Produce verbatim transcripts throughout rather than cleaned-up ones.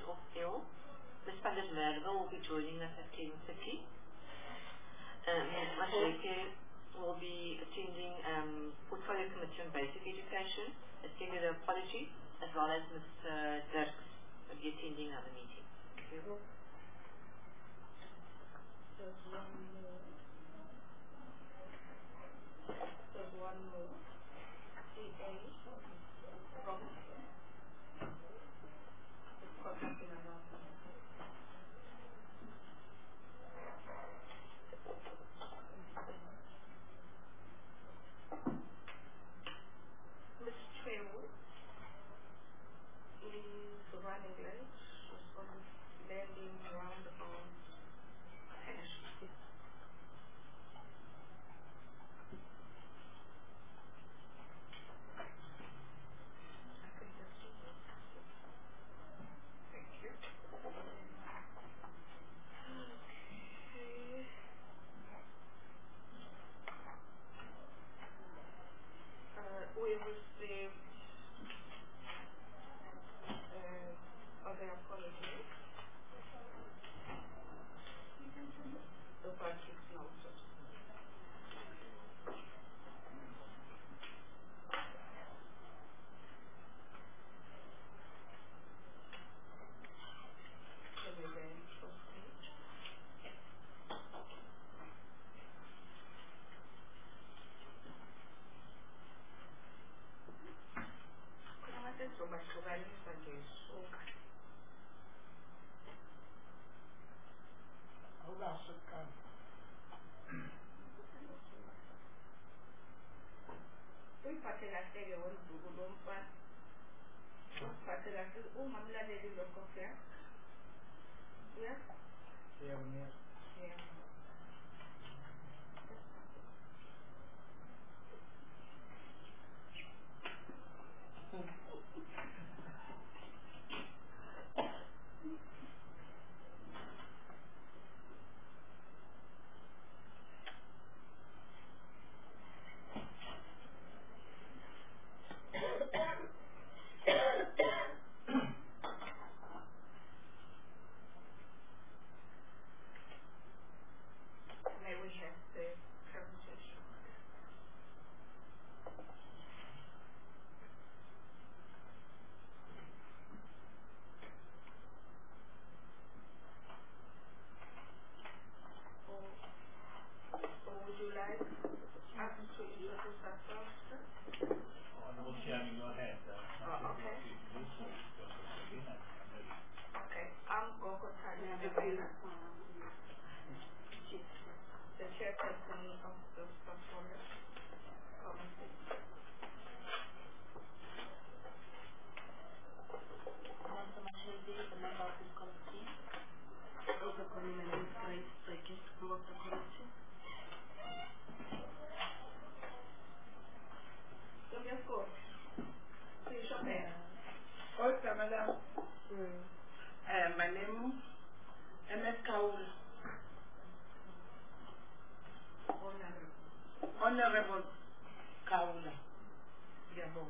off ill. Miz Pandit Merva will be joining us at ten thirty. Um, Miz Masheke will be attending um, Portfolio Committee on Basic Education, a singular apology, as well as Mister Dirks will be attending another meeting. Thank you. There's one more. There's one more. C A from it's got nothing about it. Miss Tremel is running late. She's on landing round about ten. We received uh, other apologies. The Patrick's notice. Can we then proceed? So much to value Sunday. So hold on, so come. We parted at the one to go on fun. Parted at the oh, Mamla lady look of here. Yeah? Yeah, yeah. May we have the presentation? Or, or would you like us to introduce ourselves? Honorable Chairman, go ahead. Uh, oh, okay. Okay. I'm Gogo Tanya, the chairperson of the portfolio committee. Councillor Mashebe, the member of this committee. Also calling my name is Grace Second, member of the committee. So just go. Please show me. Also, madam. Mm. Uh, my name is M S Kaula. Honorable. Honorable Kaula. Yabong.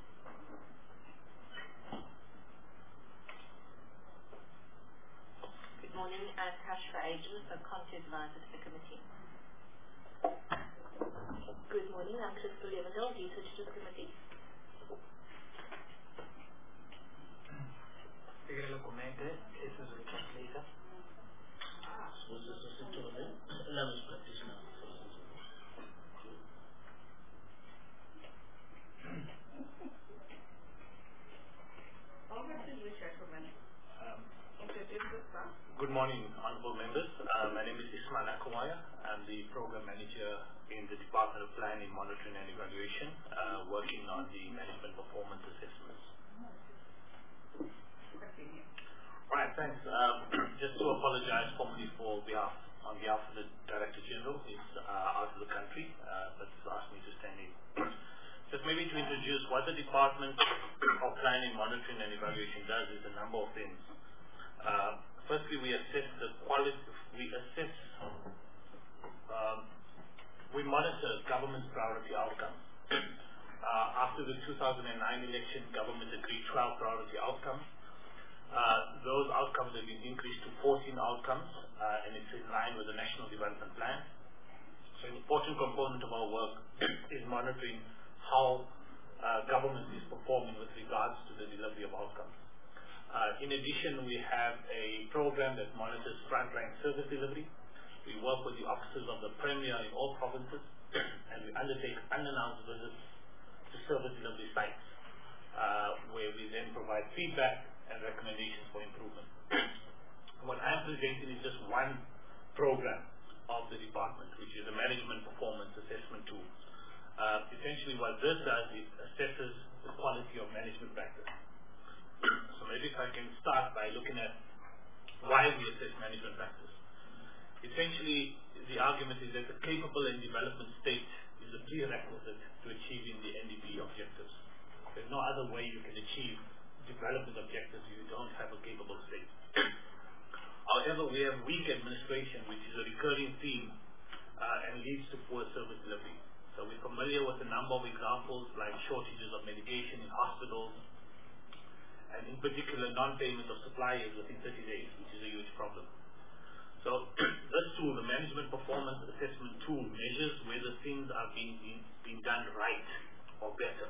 Good morning, I'm Kashfa Agent, the Content Advisor to the committee. Good morning, I'm Crystal Levenhill, Research to the committee. Figurelo comente, eso es el translator. Ah. So this is a total language practitioner. Over to you, gentlemen. Um, Introduce yourself. Good morning, honorable members. Uh, my name is Ismail Akamaya. I'm the program manager in the Department of Planning, Monitoring and Evaluation, uh, working on the management performance assessments. Continue. Right, thanks. Um, just to apologize formally for behalf, on behalf of the Director General, who's uh, out of the country, uh, but he's asked me to stand in. Just maybe to introduce what the Department of Planning, Monitoring and Evaluation does is a number of things. Uh, firstly, we assess the quality, we assess, um, we monitor government's priority outcomes. Uh, after the two thousand nine election, government agreed twelve priority outcomes. Uh, those have been increased to fourteen outcomes, uh, and it's in line with the National Development Plan. So an important component of our work is monitoring how uh, government is performing with regards to the delivery of outcomes. Uh, in addition, we have a program that monitors frontline service delivery. We work with the offices of the Premier in all provinces, and we undertake unannounced visits to service delivery sites, uh, where we then provide feedback and recommendations for improvement. What I'm presenting is just one program of the department, which is a management performance assessment tool. Uh, essentially what this does is assesses the quality of management practice. So maybe if I can start by looking at why we assess management practice. Essentially, the argument is that the capable and development state is a prerequisite to achieving the N D P objectives. There's no other way you can achieve development objectives if you don't have a capable state. However, we have weak administration, which is a recurring theme uh, and leads to poor service delivery. So we're familiar with a number of examples like shortages of medication in hospitals, and in particular non-payment of suppliers within thirty days, which is a huge problem. So this tool, the Management Performance Assessment tool, measures whether things are being, being, being done right or better.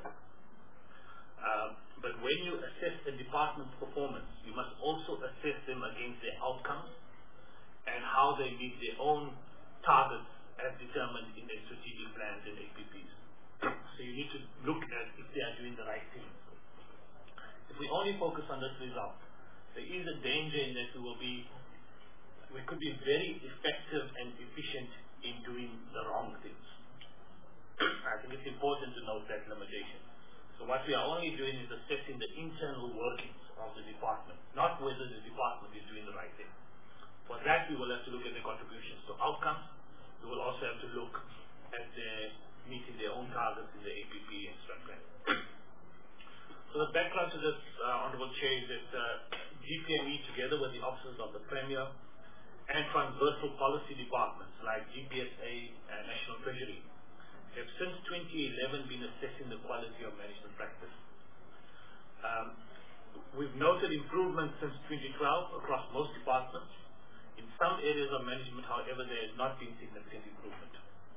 Uh, but when you assess a department's performance, you must also assess them against their outcomes and how they meet their own targets as determined in their strategic plans and A P Ps. So you need to look at if they are doing the right things. If we only focus on this result, there is a danger in that we will be, we could be very effective and efficient in doing the wrong things. I think it's important to note that limitation. So what we are only doing is assessing the internal workings of the department, not whether the department is doing the right thing. For that, we will have to look at the contributions to outcomes. We will also have to look at their meeting their own targets in the A P P and strat plan. So the background to this, uh, Honourable Chair, is that uh, G P M E, together with the offices of the Premier and transversal policy departments like G P S A and National Treasury, have since twenty eleven been assessing the quality of management practice. Um, we've noted improvements since twenty twelve across most departments. In some areas of management, however, there has not been significant improvement.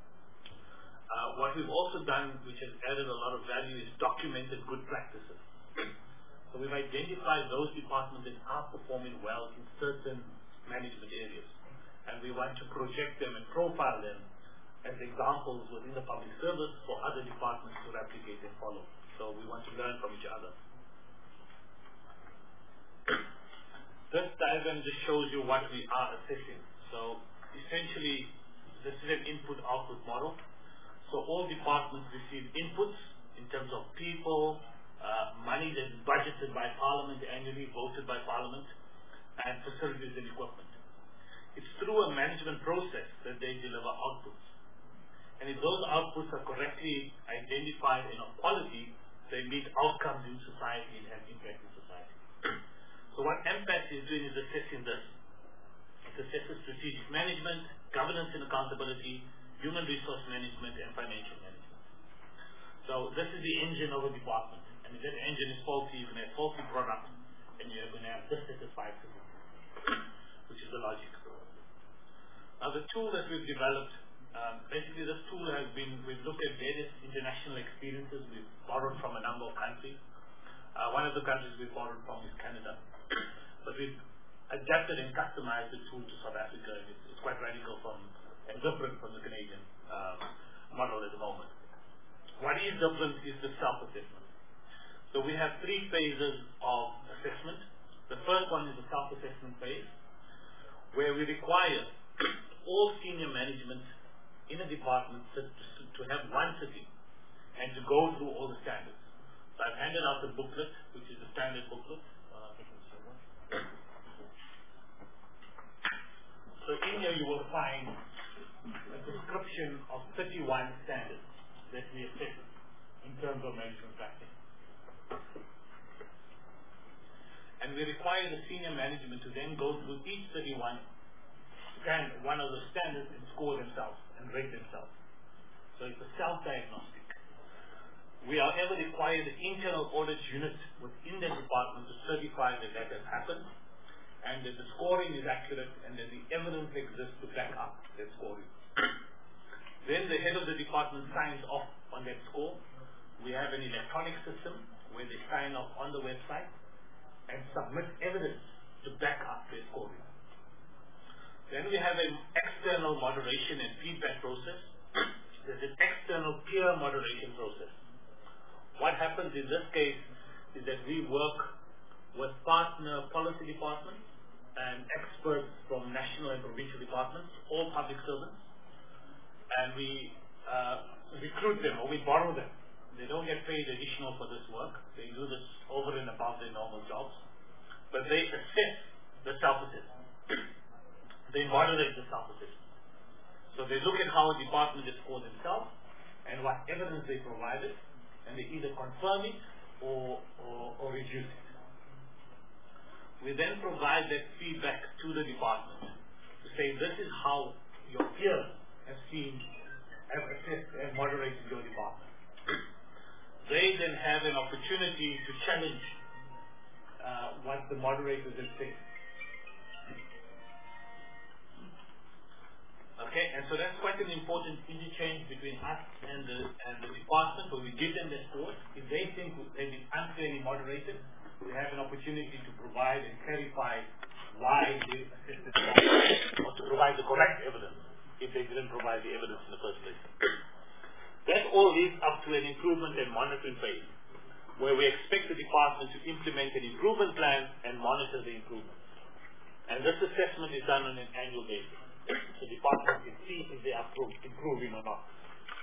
Uh, what we've also done, which has added a lot of value, is documented good practices. So we've identified those departments that are performing well in certain management areas, and we want to project them and profile them as examples within the public service for other departments to replicate and follow. So we want to learn from each other. This diagram just shows you what we are assessing. So essentially, this is an input-output model. So all departments receive inputs in terms of people, uh, money that is budgeted by Parliament annually, voted by Parliament, and facilities and equipment. It's through a management process that they deliver outputs. And if those outputs are correctly identified and of quality, they meet outcomes in society and have impact in society. So what M PACT is doing is assessing this. It assesses strategic management, governance and accountability, human resource management, and financial management. So this is the engine of a department. And if that engine is faulty, you're going to have faulty products, and you're going to have dissatisfied people, which is the logic. Now the tool that we've developed, Um, basically, this tool has been, we've looked at various international experiences. We've borrowed from a number of countries. Uh, one of the countries we've borrowed from is Canada. But we've adapted and customized the tool to South Africa, and it's, it's quite radical from, and different from the Canadian uh, model at the moment. What is different is the self-assessment. So we have three phases of assessment. The first one is the self-assessment phase, where we require all senior management in a department to, to, to have one sitting and to go through all the standards. So I've handed out the booklet, which is the standard booklet. Uh, so in here you will find a description of thirty-one standards that we assess in terms of management practice. And we require the senior management to then go through each thirty-one stand, one of the standards and score themselves and rate themselves. So it's a self-diagnostic. We however require the internal audit unit within the department to certify that that has happened, and and that the scoring is accurate, and that the evidence exists to back up that scoring. Then the head of the department signs off on that score. We have an electronic system where they sign off on the website and submit evidence to back up their scoring. Then we have an external moderation and feedback process. There's an external peer moderation process. What happens in this case is that we work with partner policy departments and experts from national and provincial departments, all public servants, and we uh, recruit them or we borrow them. They don't get paid additional for this work. They do this over and above their normal jobs. But they assess the self-assessment. They moderate the self-assessment. So they look at how a department is scored themselves and what evidence they provided, and they either confirm it or, or, or reduce it. We then provide that feedback to the department to say this is how your peers have seen, have assessed and moderated your department. They then have an opportunity to challenge uh, what the moderators have said. Okay, and so that's quite an important interchange between us and the, and the department, where we give them their scores. If they think they've been unfairly moderated, we have an opportunity to provide and clarify why they assessed it wrong, or to provide the correct evidence if they didn't provide the evidence in the first place. That all leads up to an improvement and monitoring phase, where we expect the department to implement an improvement plan and monitor the improvements. And this assessment is done on an annual basis. The department can see if they are improving or not.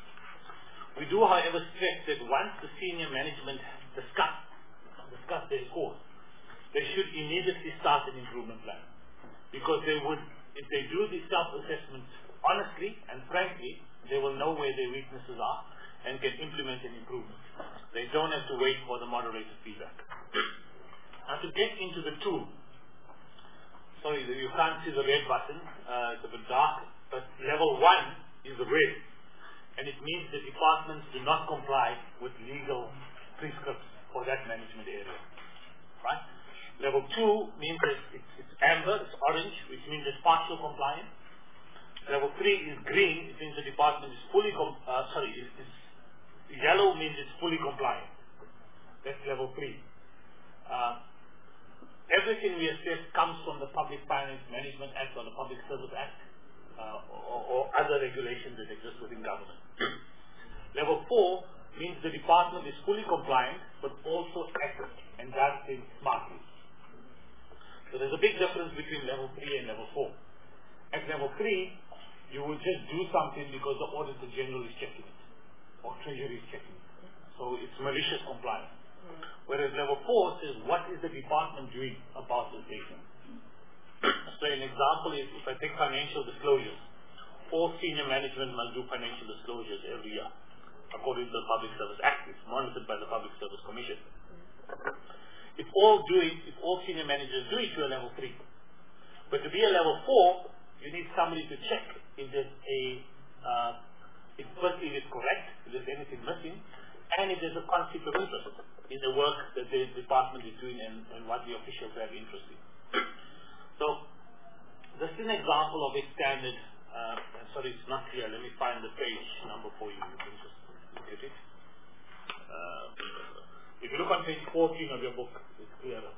We do, however, stress that once the senior management discuss, discuss their scores, they should immediately start an improvement plan. Because they would, if they do the self-assessment honestly and frankly, they will know where their weaknesses are and can implement an improvement. They don't have to wait for the moderator feedback. Now to get into the tool, sorry, you can't see the red button, uh, it's a bit dark, but level one is the red, and it means the departments do not comply with legal prescripts for that management area. Right? Level two means that it's, it's amber, it's orange, which means it's partial compliance. Level three is green, it means the department is fully, com uh, sorry, is, is yellow means it's fully compliant. That's level three. Uh, everything we assess comes from the Public Finance Management Act or the Public Service Act uh, or, or other regulations that exist within government. Level four means the department is fully compliant but also accurate and does things smartly. So there's a big difference between level three and level four. At level three, you will just do something because the Auditor General is checking it, or Treasury is checking it. So it's malicious compliance. Mm. Whereas level four says, what is the department doing about this data? So an example is, if I take financial disclosures, all senior management must do financial disclosures every year, according to the Public Service Act. It's monitored by the Public Service Commission. Mm. If all do it, if all senior managers do it, you're level three. But to be a level four, you need somebody to check if there's a, uh, if firstly it is correct, if there's anything missing, and if there's a conflict of interest in the work that the department is doing and, and what the officials have interest in. So, this is an example of a standard, uh, sorry it's not clear, let me find the page number for you, you can just look at it. Uh, if you look on page fourteen of your book, it's clearer.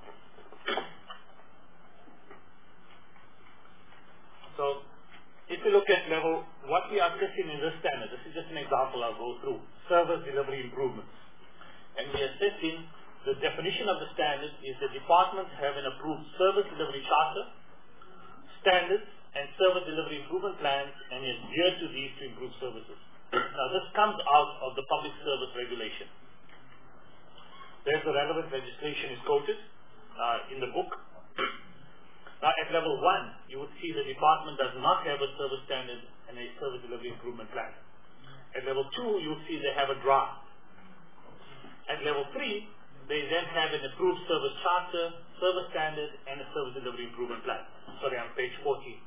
So, if you look at level, what we are assessing in this standard, this is just an example I'll go through, service delivery improvements. And we are assessing, the definition of the standard is the departments have an approved service delivery charter, standards, and service delivery improvement plans, and adhere to these to improve services. Now this comes out of the Public Service Regulation. There's the relevant legislation is quoted uh, in the book. Now at level one, you would see the department does not have a service standard and a service delivery improvement plan. At level two, you would see they have a draft. At level three, they then have an approved service charter, service standard, and a service delivery improvement plan. Sorry, on page fourteen.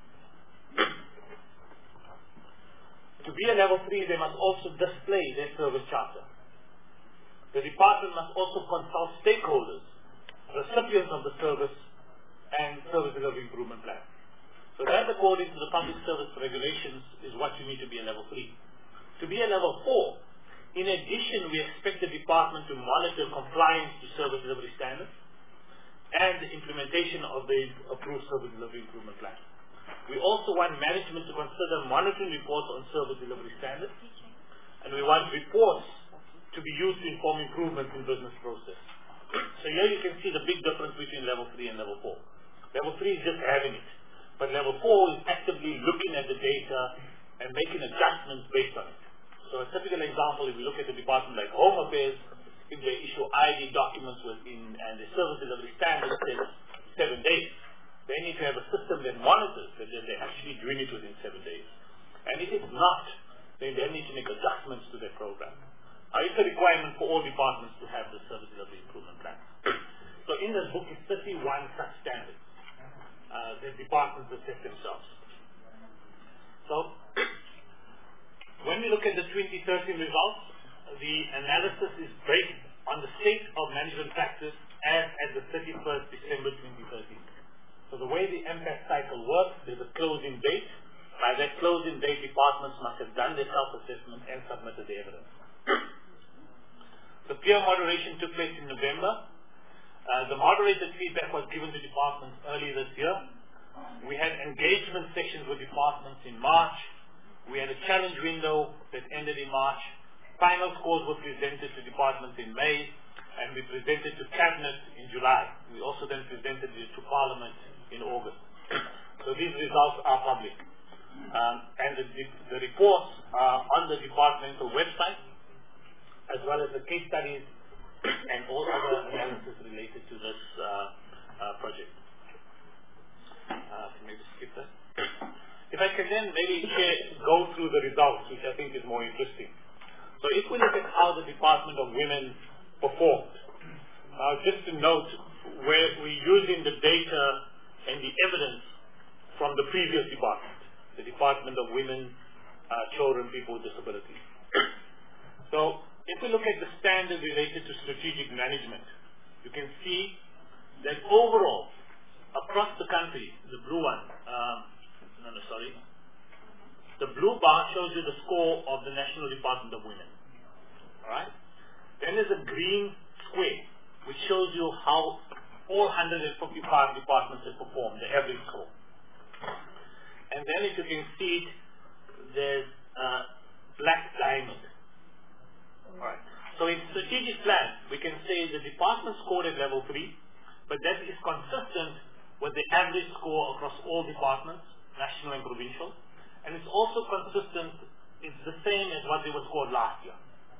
To be a level three, they must also display their service charter. The department must also consult stakeholders, recipients of the service, and service delivery improvement plan. So that, according to the public service regulations, is what you need to be a level three. To be a level four, in addition, we expect the department to monitor compliance to service delivery standards and the implementation of the approved service delivery improvement plan. We also want management to consider monitoring reports on service delivery standards, and we want reports to be used to inform improvements in business process. So here you can see the big difference between level three and level four. Level three is just having it, but level four is actively looking at the data and making adjustments based on it. So a typical example, if we look at the department like Home Affairs, if they issue I D documents within and the service delivery standard says seven days, they need to have a system that monitors that they're actually doing it within seven days. And if it's not, then they need to make adjustments to their program. Uh, it's a requirement for all departments to have the service delivery improvement plan. So in this book, it's thirty-one such standards uh, that departments have set themselves. So when we look at the twenty thirteen results, the analysis is based on the state of management practice as at the thirty-first December twenty thirteen. So the way the M P A C cycle works, there's a closing date. By that closing date, departments must have done their self-assessment and submitted the evidence. The peer moderation took place in November. Uh, the moderated feedback was given to departments early this year. We had engagement sessions with departments in March. We had a challenge window that ended in March. Final scores were presented to departments in May, and we presented to Cabinet in July. We also then presented it to Parliament in August. So these results are public. Um, and the, the reports are on the departmental website, as well as the case studies and all other analysis related to this uh, uh, project. Uh, maybe skip that. If I can then maybe share, go through the results, which I think is more interesting. So if we look at how the Department of Women performed, uh, just to note where we're using the data and the evidence from the previous department, the Department of Women, uh, Children, People with Disabilities. So if we look at the standard related to strategic management, you can see that overall, across the country, the blue one, um, no, no, sorry, the blue bar shows you the score of the National Department of Women. All right? Then there's a green square, which shows you how four hundred fifty-five departments have performed, the average score. And then if you can see it, there's a black diamond. All right. So in strategic plan, we can say the department scored at level three, but that is consistent with the average score across all departments, national and provincial. And it's also consistent, it's the same as what they were scored last year.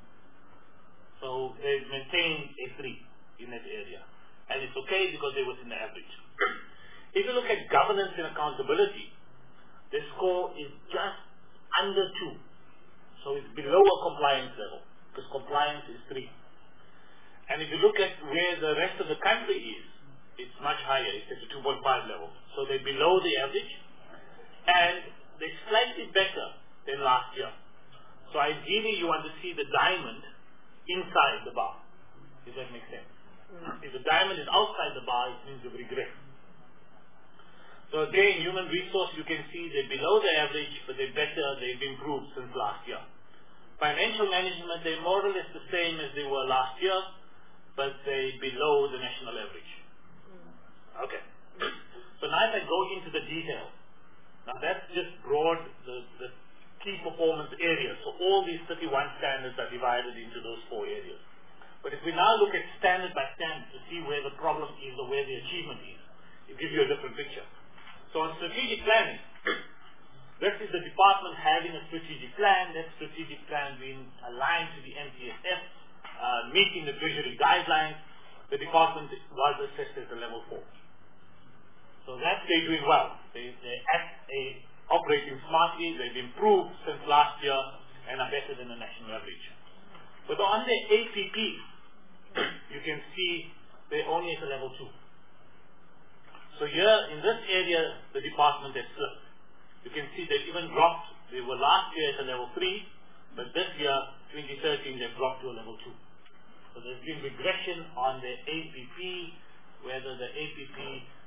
So they've maintained a three in that area. And it's okay because they were in the average. If you look at governance and accountability, the score is just under two. So it's below a compliance level, because compliance is three. And if you look at where the rest of the country is, it's much higher. It's at the two point five level. So they're below the average, and they're slightly better than last year. So ideally, you want to see the diamond inside the bar, if that makes sense. Mm. If the diamond is outside the bar, it means you've regressed. So again, human resource, you can see they're below the average, but they're better, they've improved since last year. Financial management, they're more or less the same as they were last year, but they're below the national average. Okay. So now if I go into the detail, now that's just broad, the, the key performance areas. So all these thirty-one standards are divided into those four areas. But if we now look at standard by standard to see where the problem is or where the achievement is, it gives you a different picture. So on strategic planning, this is the department having a strategic plan, that strategic plan being aligned to the N T S F, uh, meeting the Treasury guidelines. The department was assessed as a level four. So that they're doing well. They, they act a, operating smartly, they've improved since last year and are better than the national average. But on the A P P, you can see they're only at a level two. So here, in this area, the department has slipped. You can see they even dropped. They were last year at a level three, but this year, twenty thirteen, they've dropped to a level two. So there's been regression on the A P P, whether the A P P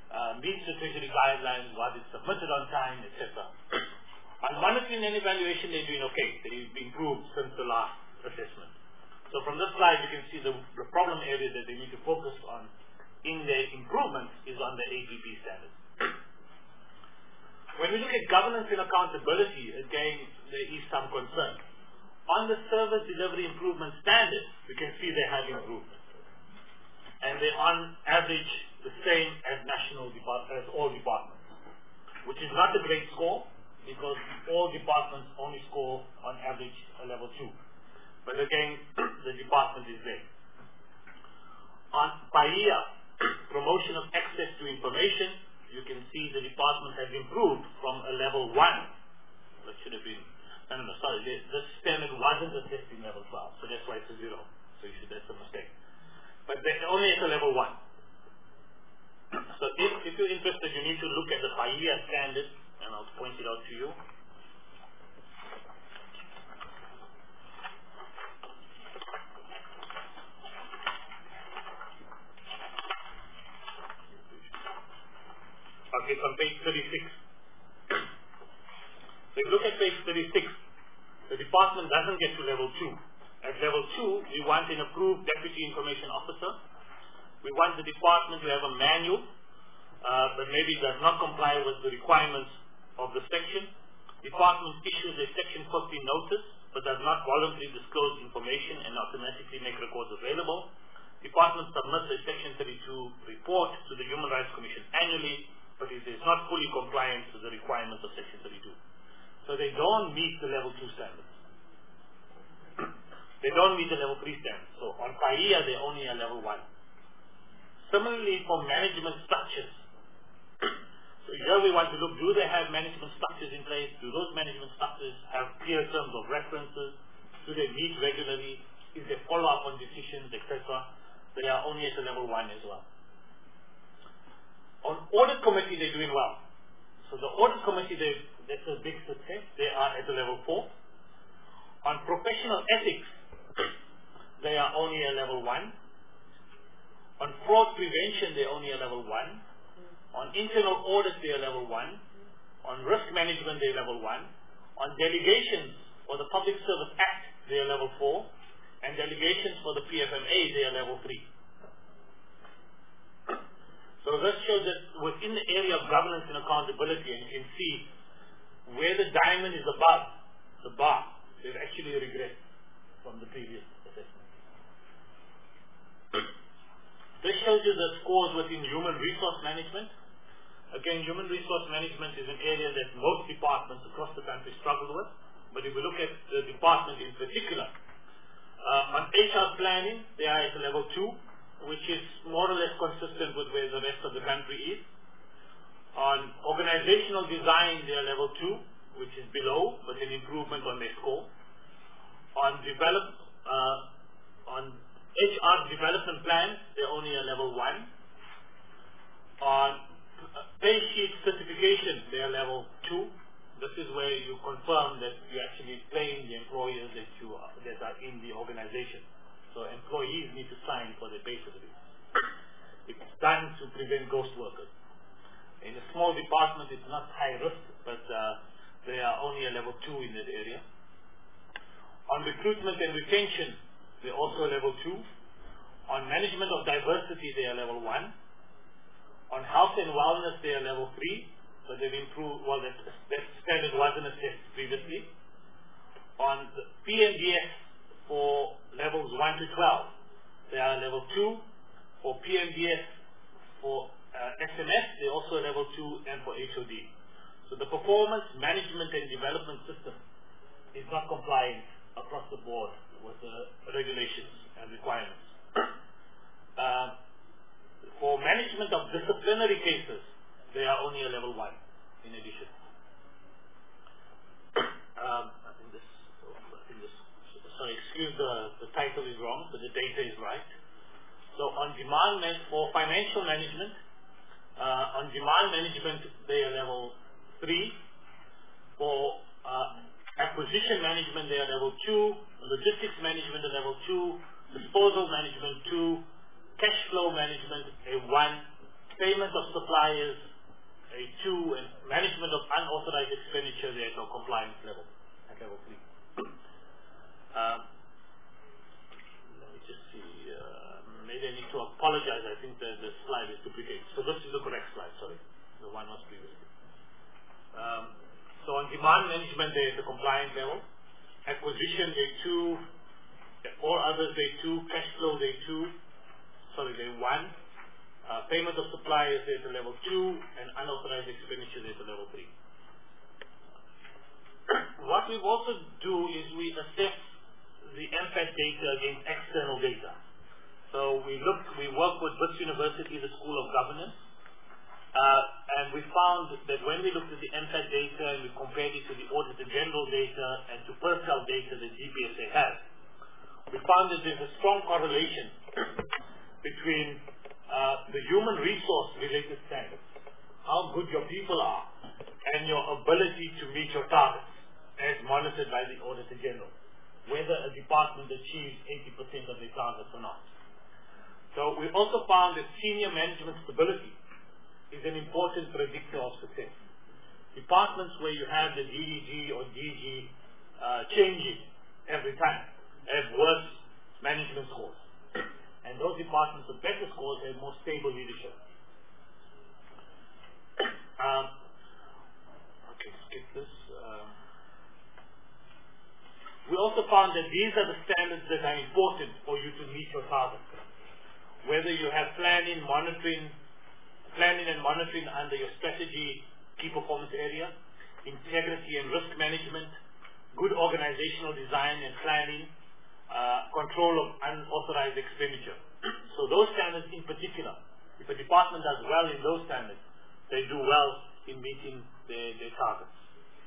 uh, meets the Treasury guidelines, was it submitted on time, et cetera. On monitoring and evaluation, they're doing okay. They've improved since the last assessment. So from this slide, you can see the, the problem area that they need to focus on in their improvements is on the A P P standards. When we look at governance and accountability, again, there is some concern. On the service delivery improvement standards, we can see they have improved. And they're on average the same as national depart as all departments, which is not a great score because all departments only score on average a level two. But again, the department is there. On P A I A, promotion of access to information, you can see the department has improved from a level one. That should have been, no, no, no, sorry, this, this standard wasn't assessed in level twelve, so that's why it's a zero. So you should, that's a mistake. But they're only at a level one. So if, if you're interested, you need to look at the P A I A standard, and I'll point it out to you. Okay, it's on page thirty-six. So if you look at page thirty-six, the department doesn't get to level two. At level two, we want an approved deputy information officer. We want the department to have a manual, uh, but maybe does not comply with the requirements of the section. Department issues a section fifty notice, but does not voluntarily disclose information and automatically make records available. Department submits a section thirty-two report to the Human Rights Commission annually, but it is not fully compliant to the requirements of section thirty-two. So they don't meet the level two standards. They don't meet the level three standards. So on P A I A, they're only a level one. Similarly, for management structures. So here we want to look, do they have management structures in place? Do those management structures have clear terms of references? Do they meet regularly? Is there follow-up on decisions, et cetera? They are only at a level one as well. On audit committee, they're doing well. So the audit committee, that's a big success. They are at a level four. On professional ethics, they are only a level one. On fraud prevention, they're only a level one. On internal audit, they're level one. On risk management, they're level one. On delegations for the Public Service Act, they're level four. And delegations for the P F M A, they're level three. So this shows that within the area of governance and accountability, and you can see where the diamond is above the bar, they've actually regressed from the previous assessment. This shows you the scores within human resource management. Again, human resource management is an area that most departments across the country struggle with. But if we look at the department in particular, uh, on H R planning, they are at a level two, which is more or less consistent with where the rest of the country is. On organizational design, they are level two, which is below, but an improvement on their score. On develop, uh, on H R development plans, they're only a level one. On pay sheet certification, they are level two. This is where you confirm that you actually train the employers that you are, that are in the organization. So employees need to sign for their pay certificate. It's done to prevent ghost workers. In a small department, it's not high risk, but uh, they are only a level two in that area. On recruitment and retention, they're also level two. On management of diversity, they are level one. On health and wellness, they are level three, but they've improved, well, that, that standard wasn't assessed previously. On the P M D S for levels one to twelve, they are level two. For P M D S for uh, S M S, they're also level two, and for H O D. So the performance management and development system is not compliant across the board with the regulations and requirements. uh, for management of disciplinary cases, they are only a level one in addition. um, I think this, I think this, sorry, excuse the, the title is wrong, but the data is right. So on demand for financial management, uh, on demand management, they are level three. For uh, acquisition management, they are level two. Logistics management, are level two. Disposal management, two. Cash flow management, a one. payment of suppliers, a two, and management of unauthorized expenditure, there is no compliance level, at level three. um, let me just see, uh, maybe I need to apologize, I think the, the slide is duplicated. So this is the correct slide, sorry, the one was previously. Um, so on demand management, there is the compliance level. Acquisition, day two. All others, day two. Cash flow, day two. Sorry, day one. Uh, payment of suppliers, day to level two. And unauthorized expenditure, day to level three. What we also do is we assess the M P A T data against external data. So we look, we work with Wits University, the School of Governance. Uh, and we found that when we looked at the M P A T data and we compared it to the Auditor General data and to personnel data that G P S A has, we found that there's a strong correlation between uh, the human resource related standards, how good your people are, and your ability to meet your targets as monitored by the Auditor General, whether a department achieves eighty percent of their targets or not. So we also found that senior management stability is an important predictor of success. Departments where you have the D D G or D G uh, changing every time have worse management scores. And those departments with better scores have more stable leadership. um, okay, skip this. Um, we also found that these are the standards that are important for you to meet your targets. Whether you have planning, monitoring, planning and monitoring under your strategy key performance area, integrity and risk management, good organizational design and planning, uh, control of unauthorized expenditure. So those standards in particular, if a department does well in those standards, they do well in meeting their, their targets.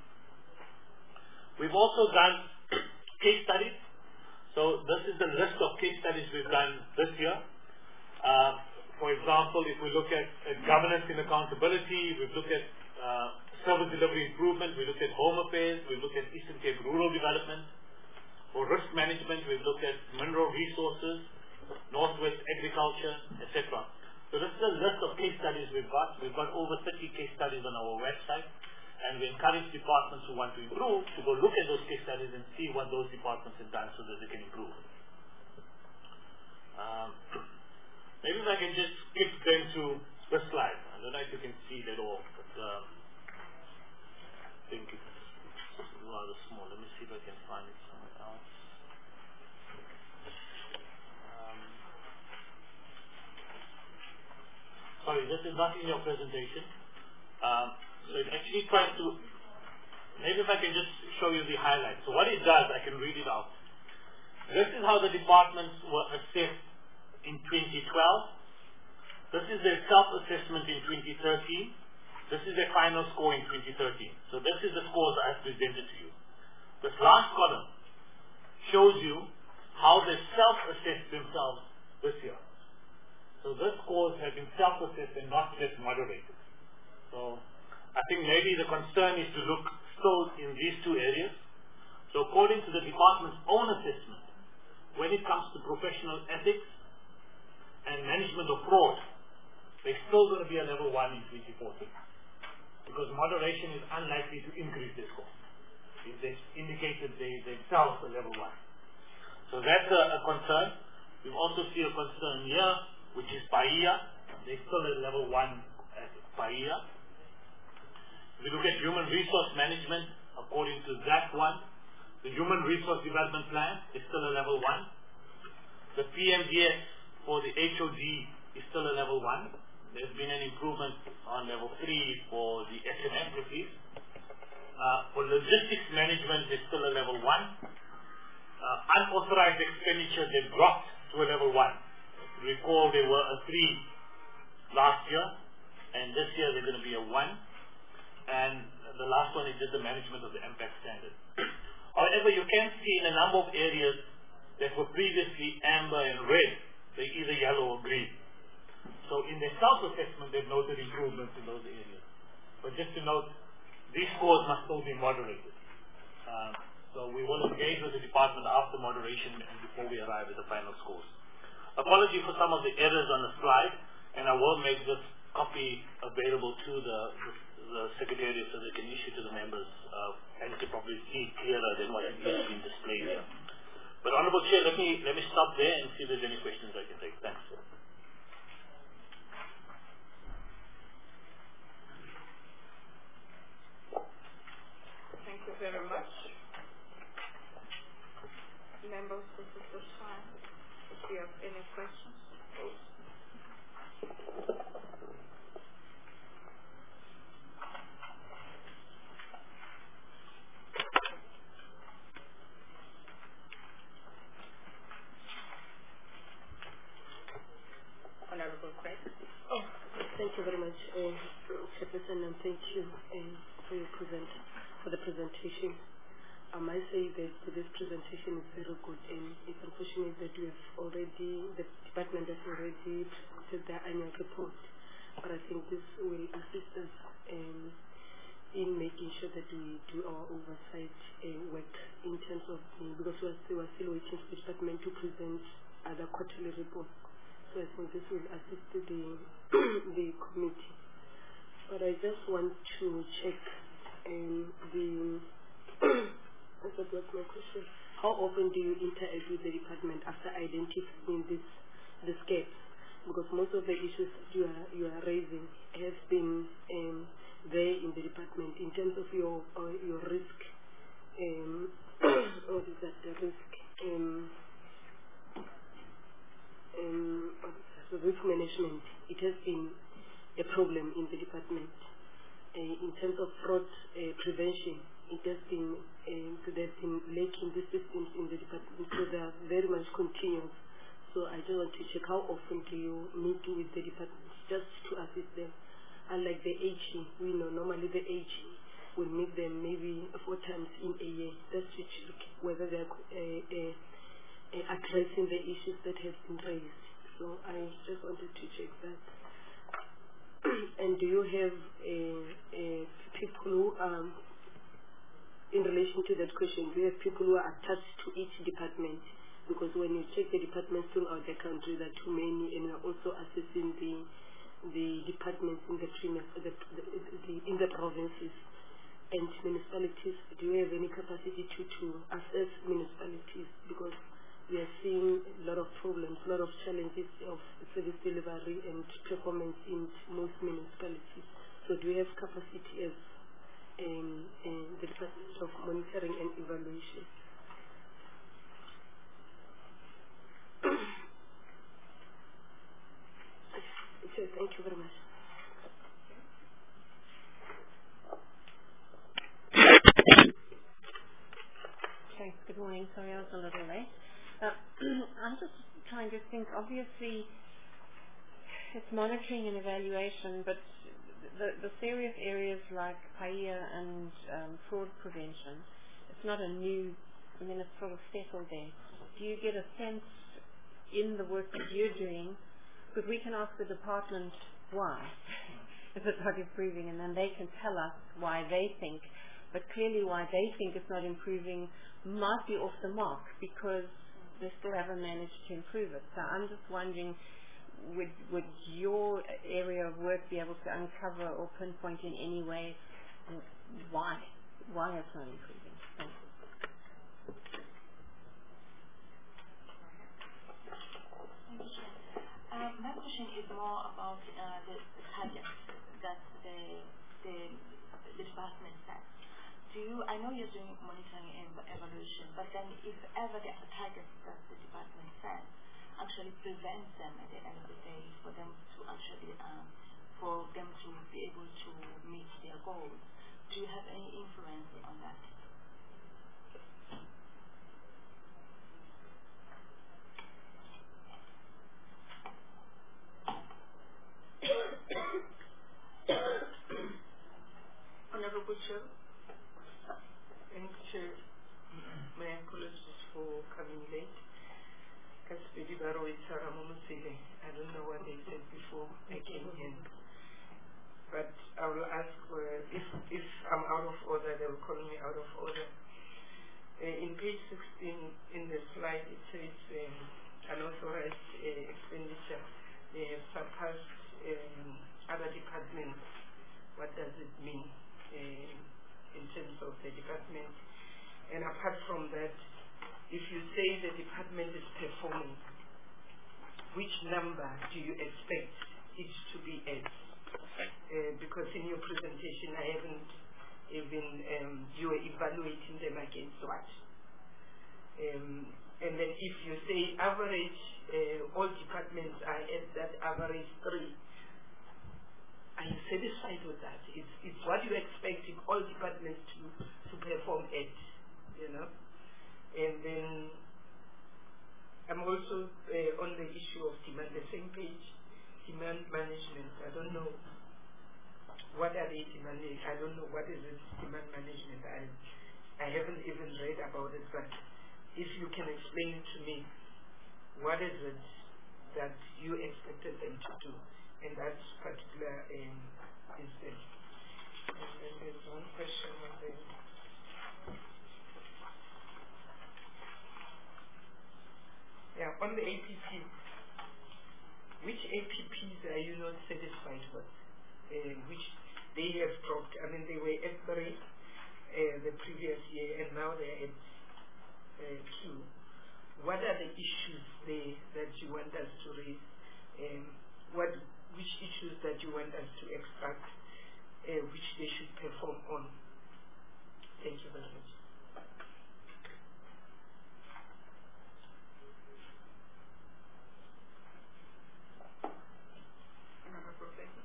We've also done case studies. So this is the list of case studies we've done this year. Uh, For example, if we look at, at governance and accountability, we look at uh, service delivery improvement, we look at home affairs, we look at Eastern Cape rural development. For risk management, we look at mineral resources, Northwest agriculture, et cetera. So this is a list of case studies we've got. We've got over thirty case studies on our website, and we encourage departments who want to improve to go look at those case studies and see what those departments have done so that they can improve. Um, Maybe if I can just skip then to the slide. I don't know if you can see that all, but um, I think it's, it's rather small. Let me see if I can find it somewhere else. Um, sorry, this is not in your presentation. Um, so it actually tries to, maybe if I can just show you the highlights. So what it does, I can read it out. This is how the departments were assessed in twenty twelve. This is their self-assessment in twenty thirteen. This is their final score in twenty thirteen. So this is the scores I've presented to you. This last column shows you how they self-assessed themselves this year. So these scores have been self-assessed and not just moderated. So I think maybe the concern is to look still in these two areas. So according to the department's own assessment, when it comes to professional ethics and management of fraud, they're still going to be a level one in twenty fourteen, because moderation is unlikely to increase their score. They've indicated they themselves a level one. So that's a, a concern. We also see a concern here, which is Bahia. They're still at level one at Bahia. If we look at human resource management, according to that one, the human resource development plan is still a level one. The P M D S for the H O D is still a level one. There's been an improvement on level three for the S M M reviews. Uh, for logistics management, it's still a level one. Uh, unauthorized expenditure, they've dropped to a level one. If you recall, they were a three last year, and this year they're going to be a one. And the last one is just the management of the M P A C standard. However, you can see in a number of areas that were previously amber and red, they're either yellow or green. So in their self-assessment, they've noted improvements in those areas. But just to note, these scores must still be moderated. Um, so we will engage with the department after moderation and before we arrive at the final scores. Apology for some of the errors on the slide, and I will make this copy available to the, the secretariat so they can issue to the members uh, and you can probably see clearer than what is being displayed here. But Honourable Chair, let me let me stop there and see if there's any questions I can take. Thanks. Thank you very much. Members, this is the time. If you have any questions, please. Honorable Craig. Oh, thank you very much, uh, Chairperson, and thank you uh, for your present for the presentation. I might say that this presentation is very good, and it's unfortunate that we have already, the department has already presented their annual report, but I think this will assist us um, in making sure that we do our oversight uh, work in terms of, the, because we are still, we are still waiting for the department to present other quarterly reports. So I think this will assist the the committee. But I just want to check um, the I forgot my question. How often do you interact with the department after identifying this this gaps? Because most of the issues you are you are raising have been um, there in the department in terms of your uh, your risk. Um, what is that? The risk. Um, Um, so risk management, it has been a problem in the department. Uh, in terms of fraud uh, prevention, it has been, uh, so there's been lacking the systems in the department, so they are very much continuous. So I just want to check how often do you meet with the department just to assist them. Unlike the A G, we know normally the A G will meet them maybe four times in a year, just to check whether they are uh, uh, Uh, addressing the issues that have been raised. So I just wanted to check that. And do you have uh, uh, people who, um, in relation to that question, do you have people who are attached to each department? Because when you check the departments throughout the country, there are too many, and we are also assessing the the departments in the, premise, the, the, the in the provinces and municipalities. Do you have any capacity to, to assess municipalities? Because we are seeing a lot of problems, a lot of challenges of service delivery and performance in most municipalities. So do we have capacity as um, uh, the Department of Monitoring and Evaluation? So thank you very much. Okay, good morning. Sorry, I was a little late. Uh, I'm just trying to think, obviously it's monitoring and evaluation, but the, the serious areas like P A I A and um, fraud prevention, it's not a new, I mean, it's sort of settled there. Do you get a sense in the work that you're doing, because we can ask the department why is it not improving, and then they can tell us why they think, but clearly why they think it's not improving might be off the mark because they still haven't managed to improve it. So I'm just wondering, would would your area of work be able to uncover or pinpoint in any way why why it's not improving? Thank you. Thank you, Chair. Um, my question is more about uh, the, the targets that the the, the department sets. Do you, I know you're doing monitoring and evaluation, but then if ever the targets that the department sets actually prevents them at the end of the day for them to actually, um, for them to be able to meet their goals, do you have any influence on that? Honorable Chair, thank you. My apologies for coming late. Kaspedi Baro Itara Momusile. I don't know what they said before I came in. But I will ask uh, if if I'm out of order, they will call me out of order. Uh, in page sixteen in the slide, it says um, unauthorized uh, expenditure. They have surpassed um, other departments, what does it mean uh, in terms of the department? And apart from that, if you say the department is performing, which number do you expect it to be at? Uh, because in your presentation, I haven't even, um, you were evaluating them against what? Um, and then if you say average, uh, all departments are at that average three, are you satisfied with that? It's, it's what you expect in all departments to, to perform at, you know? And then I'm also uh, on the issue of demand, the same page, demand management. I don't know what are they demanding. I don't know what is it, demand management. I, I haven't even read about it, but if you can explain it to me, what is it that you expected them to do in that particular um, instance? And then there's one question on the yeah, on the A P P, which A P Ps are you not satisfied with? Uh, which they have dropped. I mean, they were at three uh, the previous year, and now they're at uh, two. What are the issues there that you want us to raise? Um, what, which issues that you want us to extract, uh, which they should perform on? Thank you very much. Another professor.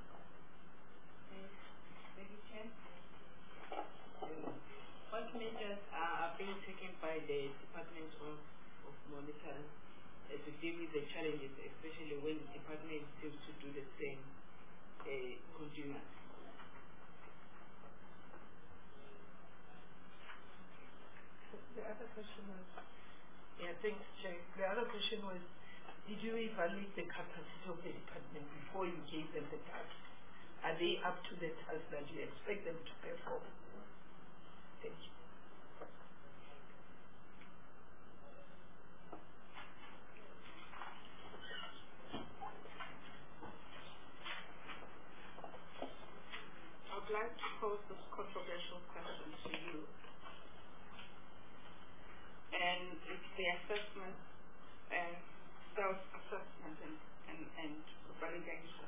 What measures are being taken by the Department of, of Monitoring uh, to deal with the challenges, especially when the department seems to do the same uh, continuously? The other question was, yeah, thanks, Chair. The other question was, did you evaluate the capacity of the department before you gave them the task? Are they up to the task that you expect them to perform? Thank you. I'd like to pose this controversial question to you. And it's the assessment, uh, self-assessment and, and, and validation.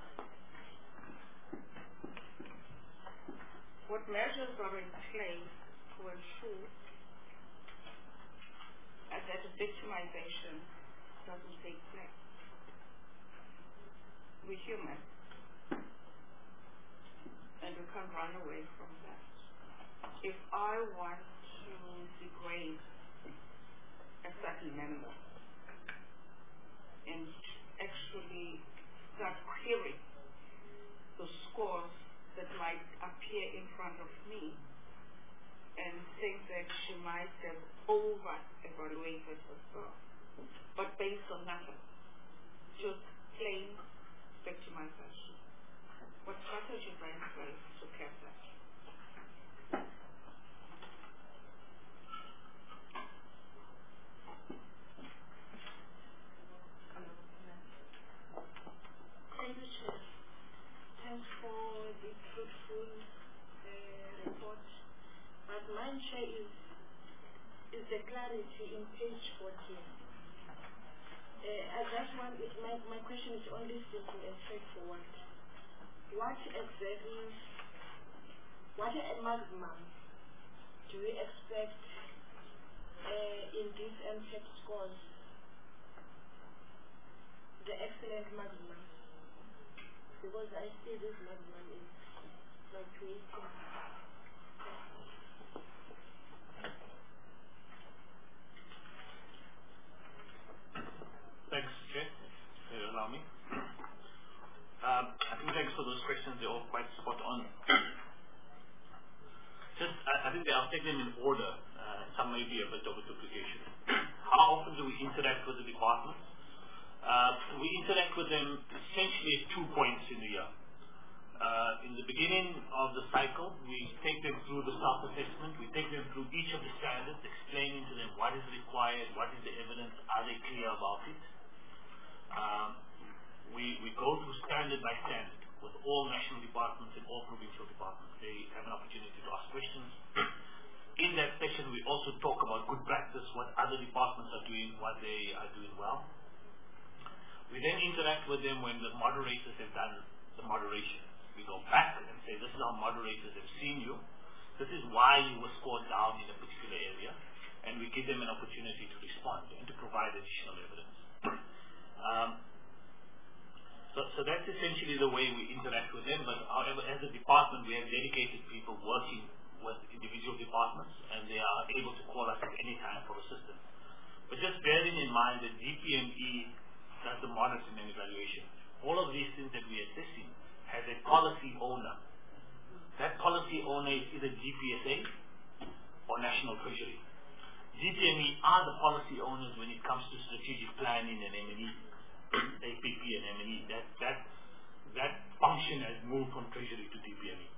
What measures are in place to ensure that that victimization doesn't take place? We're human, and we can't run away from that. If I want to degrade a certain member and actually start querying the scores that might appear in front of me and think that she might have over-evaluated herself, but based on nothing, just plain victimization. What strategies are in place to curb that? Thank you, Chair. Thanks for the fruitful uh, report. But my share is is the clarity in page fourteen. Uh, I just want it, my my question is only simple and straightforward. What exactly, what a maximum do you expect uh, in these M P E C scores? The excellent maximum. Because I see this maximum is fluctuating. Thanks, Chair. Will you allow me? Um, I think thanks for those questions. They're all quite spot on. Just, I, I think they are taken in order. Uh, some may be a bit of a duplication. How often do we interact with the departments? Uh, we interact with them essentially at two points in the year. Uh, in the beginning of the cycle, we take them through the self-assessment. We take them through each of the standards, explaining to them what is required, what is the evidence, are they clear about it. Um, we, we go through standard by standard with all national departments and all provincial departments. They have an opportunity to ask questions. In that session, we also talk about good practice, what other departments are doing, what they are doing well. We then interact with them when the moderators have done the moderation. We go back and say, this is how moderators have seen you. This is why you were scored down in a particular area. And we give them an opportunity to respond and to provide additional evidence. Um, so, so that's essentially the way we interact with them. But however, as a department, we have dedicated people working with individual departments, and they are able to call us at any time for assistance. But just bearing in mind that D P M E does the monitoring and evaluation. All of these things that we are assessing has a policy owner. That policy owner is either G P S A or National Treasury. D P M E are the policy owners when it comes to strategic planning and M and E, A P P and M and E. That, that, that function has moved from Treasury to D P M E.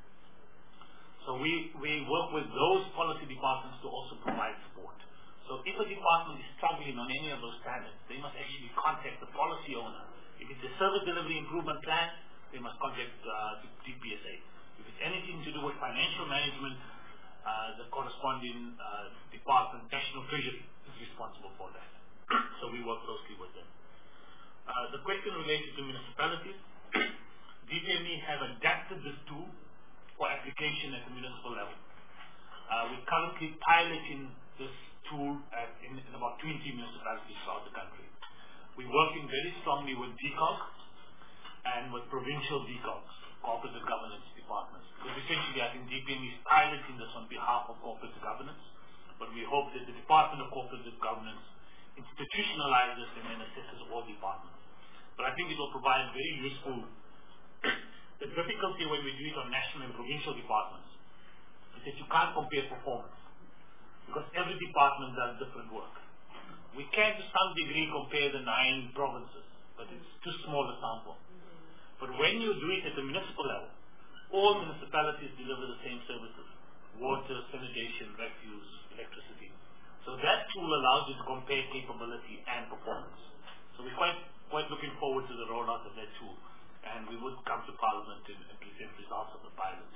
So we, we work with those policy departments to also provide support. So if a department is struggling on any of those standards, they must actually contact the policy owner. If it's a service delivery improvement plan, they must contact uh, D P S A. If it's anything to do with financial management, uh, the corresponding uh, department, National Treasury, is responsible for that. So we work closely with them. Uh, the question related to municipalities, D P M E have adapted this tool for application at the municipal level. Uh, we're currently piloting this tool at, in, in about twenty municipalities throughout the country. We're working very strongly with D C O G and with provincial D C O Gs, corporate governance departments. Because essentially I think D P M is piloting this on behalf of corporate governance, but we hope that the Department of Corporate Governance institutionalizes and then assesses all departments. But I think it will provide very useful. The difficulty when we do it on national and provincial departments is that you can't compare performance because every department does different work. We can to some degree compare the nine provinces, but it's too small a sample. But when you do it at the municipal level, all municipalities deliver the same services: water, sanitation, refuse, electricity. So that tool allows you to compare capability and performance. So we're quite, quite looking forward to the rollout of that tool. And we would come to Parliament and, and present results of the pilot.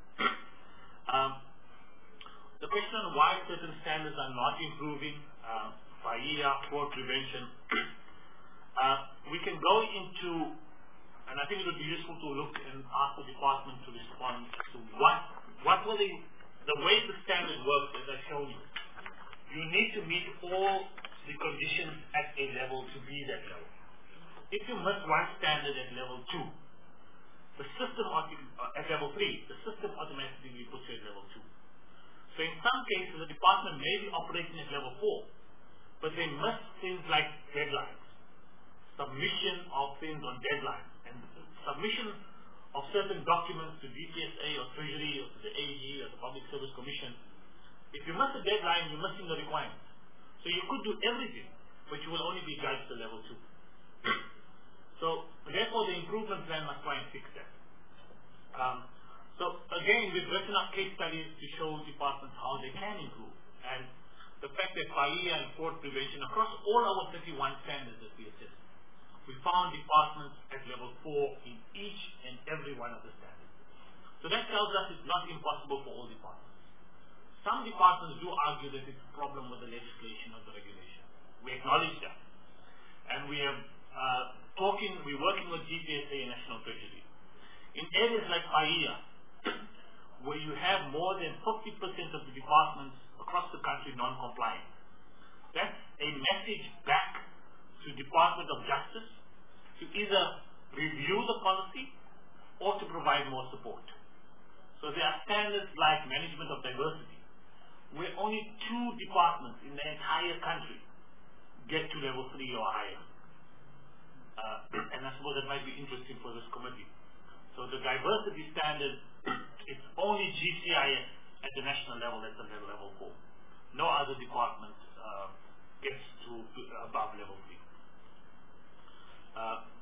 Um, the question on why certain standards are not improving, uh, F A I A, fraud prevention, uh, we can go into, and I think it would be useful to look and ask the department to respond to what, what were the, the way the standard works, as I've shown you. You need to meet all the conditions at a level to be that level. If you miss one standard at level two, the system uh, at level three, the system automatically puts you at level two. So in some cases, the department may be operating at level four, but they miss things like deadlines, submission of things on deadlines, and submission of certain documents to D P S A or Treasury or to the A G or the Public Service Commission. If you miss a deadline, you're missing the requirements. So you could do everything, but you will only be judged to level two. So, therefore, the improvement plan must try and fix that. Um, so, again, we've written up case studies to show departments how they can improve. And the fact that F A I A and fraud prevention, across all our thirty-one standards that we assess, we found departments at level four in each and every one of the standards. So that tells us it's not impossible for all departments. Some departments do argue that it's a problem with the legislation or the regulation. We acknowledge that. And we have uh, talking, we're working with G P S A and National Treasury. In areas like F A I A, where you have more than fifty percent of the departments across the country non-compliant, that's a message back to Department of Justice to either review the policy or to provide more support. So there are standards like management of diversity, where only two departments in the entire country get to level three or higher. Uh, and I suppose that might be interesting for this committee. So the diversity standard, it's only G C I S at the national level that's at level four. No other department uh, gets to above level three. Uh,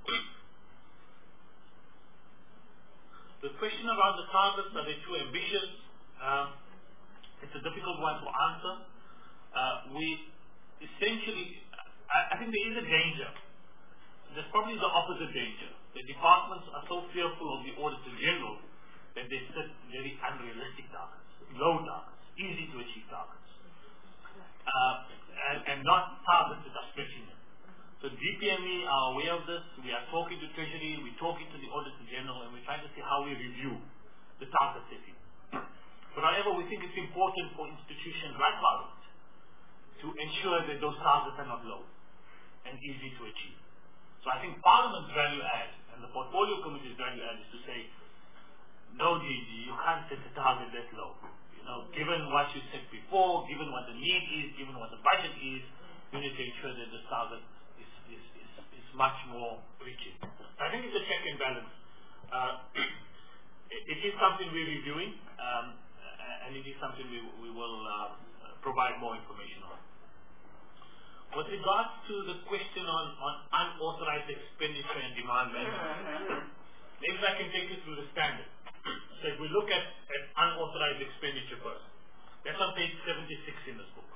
the question around the targets, are they too ambitious? Uh, it's a difficult one to answer. Uh, we essentially, I, I think there is a danger there's probably the opposite danger. The departments are so fearful of the Auditor General that they set very unrealistic targets, low targets, easy to achieve targets, uh, and, and not targets that are stretching them. So D P M E are aware of this. We are talking to Treasury, we're talking to the Auditor General, and we're trying to see how we review the target setting. But however, we think it's important for institutions like Parliament to ensure that those targets are not low and easy to achieve. So I think Parliament's value add and the Portfolio Committee's value add is to say, no, G G, you can't set a target that low. You know, given what you said before, given what the need is, given what the budget is, you need to ensure that the target is, is, is, is much more reaching. I think it's a check and balance. Uh, it, it is something we're reviewing, um, and it is something we, we will uh, provide more information on. With regards to the question on, on unauthorized expenditure and demand management, maybe I can take you through the standard. So if we look at, at unauthorized expenditure first, that's on page seventy-six in this book.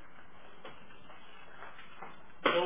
So,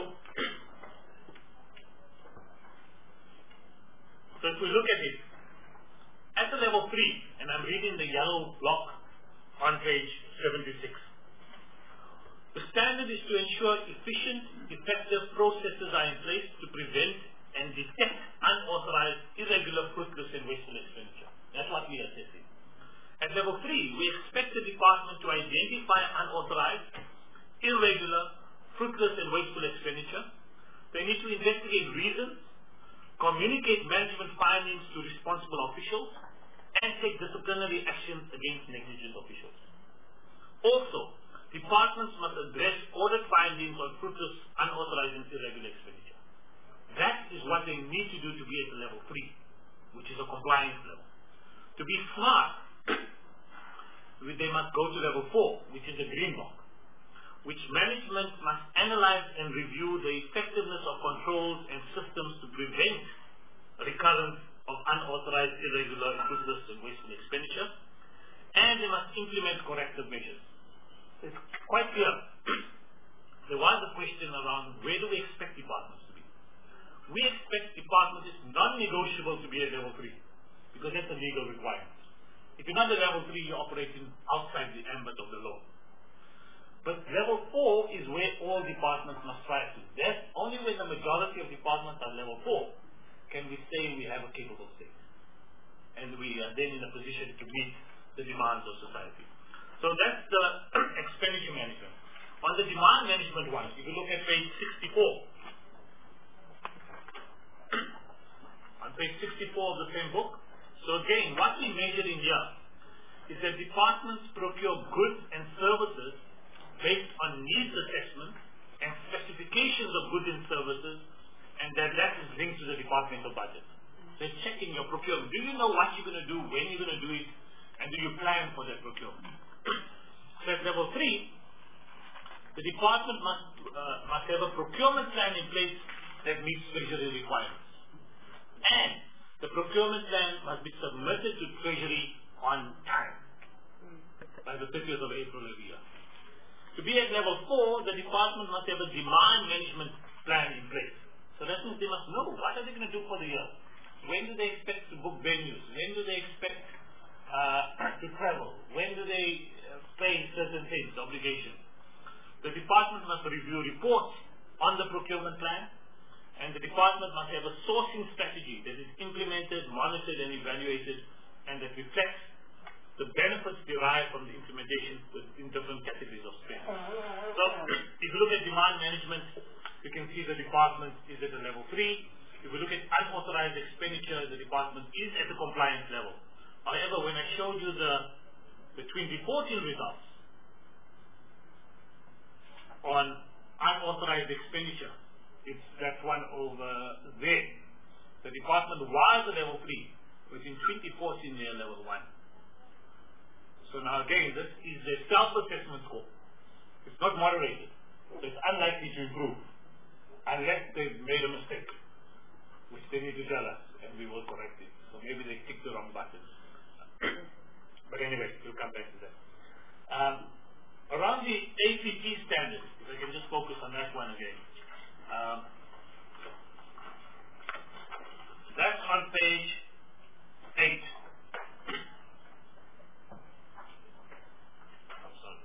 so if we look at it, at the level three, and I'm reading the yellow block on page seventy-six, the standard is to ensure efficient, effective processes are in place to prevent and detect unauthorized, irregular, fruitless, and wasteful expenditure. That's what we are assessing. At level three, we expect the department to identify unauthorized, irregular, fruitless, and wasteful expenditure. They need to investigate reasons, communicate management findings to responsible officials, and take disciplinary action against negligent officials. Also, departments must address audit findings on fruitless, unauthorized, and irregular expenditure. That is what they need to do to be at the level three, which is a compliance level. To be smart, they must go to level four, which is the green block, which management must analyze and review the effectiveness of controls and systems to prevent recurrence of unauthorized, irregular, fruitless, and wasteful expenditure, and they must implement corrective measures. It's quite clear. There was a question around where do we expect departments to be. We expect departments is non-negotiable to be at level three, because that's a legal requirement. If you're not at level three, you're operating outside the ambit of the law. But level four is where all departments must strive to. That's only when the majority of departments are level four can we say we have a capable state. And we are then in a position to meet the demands of society. So that's the expenditure management. On the demand management one, if you look at page sixty-four, on page sixty-four of the same book, so again, what we measure in here is that departments procure goods and services based on needs assessment and specifications of goods and services, and that that is linked to the departmental budget. So it's checking your procurement. Do you know what you're going to do, when you're going to do it, and do you plan for that procurement? So at level three, the department must, uh, must have a procurement plan in place that meets Treasury requirements. And the procurement plan must be submitted to Treasury on time, by the thirtieth of April every year. To be at level four, the department must have a demand management plan in place. So that means they must know what are they going to do for the year. When do they expect to book venues? When do they expect uh, to travel? When do they uh, pay certain things, obligations? The department must review reports on the procurement plan, and the department must have a sourcing strategy that is implemented, monitored, and evaluated, and that reflects the benefits derived from the implementation within different categories of spend. So, if you look at demand management, you can see the department is at a level three. If we look at unauthorized expenditure, the department is at the compliance level. However, when I showed you the, the twenty fourteen results on unauthorized expenditure, it's that one over there. The department was at level three, but in twenty fourteen they're level one. So now again, this is a self-assessment score. It's not moderated. So it's unlikely to improve unless they've made a mistake, which they need to tell us, and we will correct it. So maybe they clicked the wrong button. But anyway, we'll come back to that. Um, around the A P P standard, if I can just focus on that one again. Um, on page eight. I'm sorry.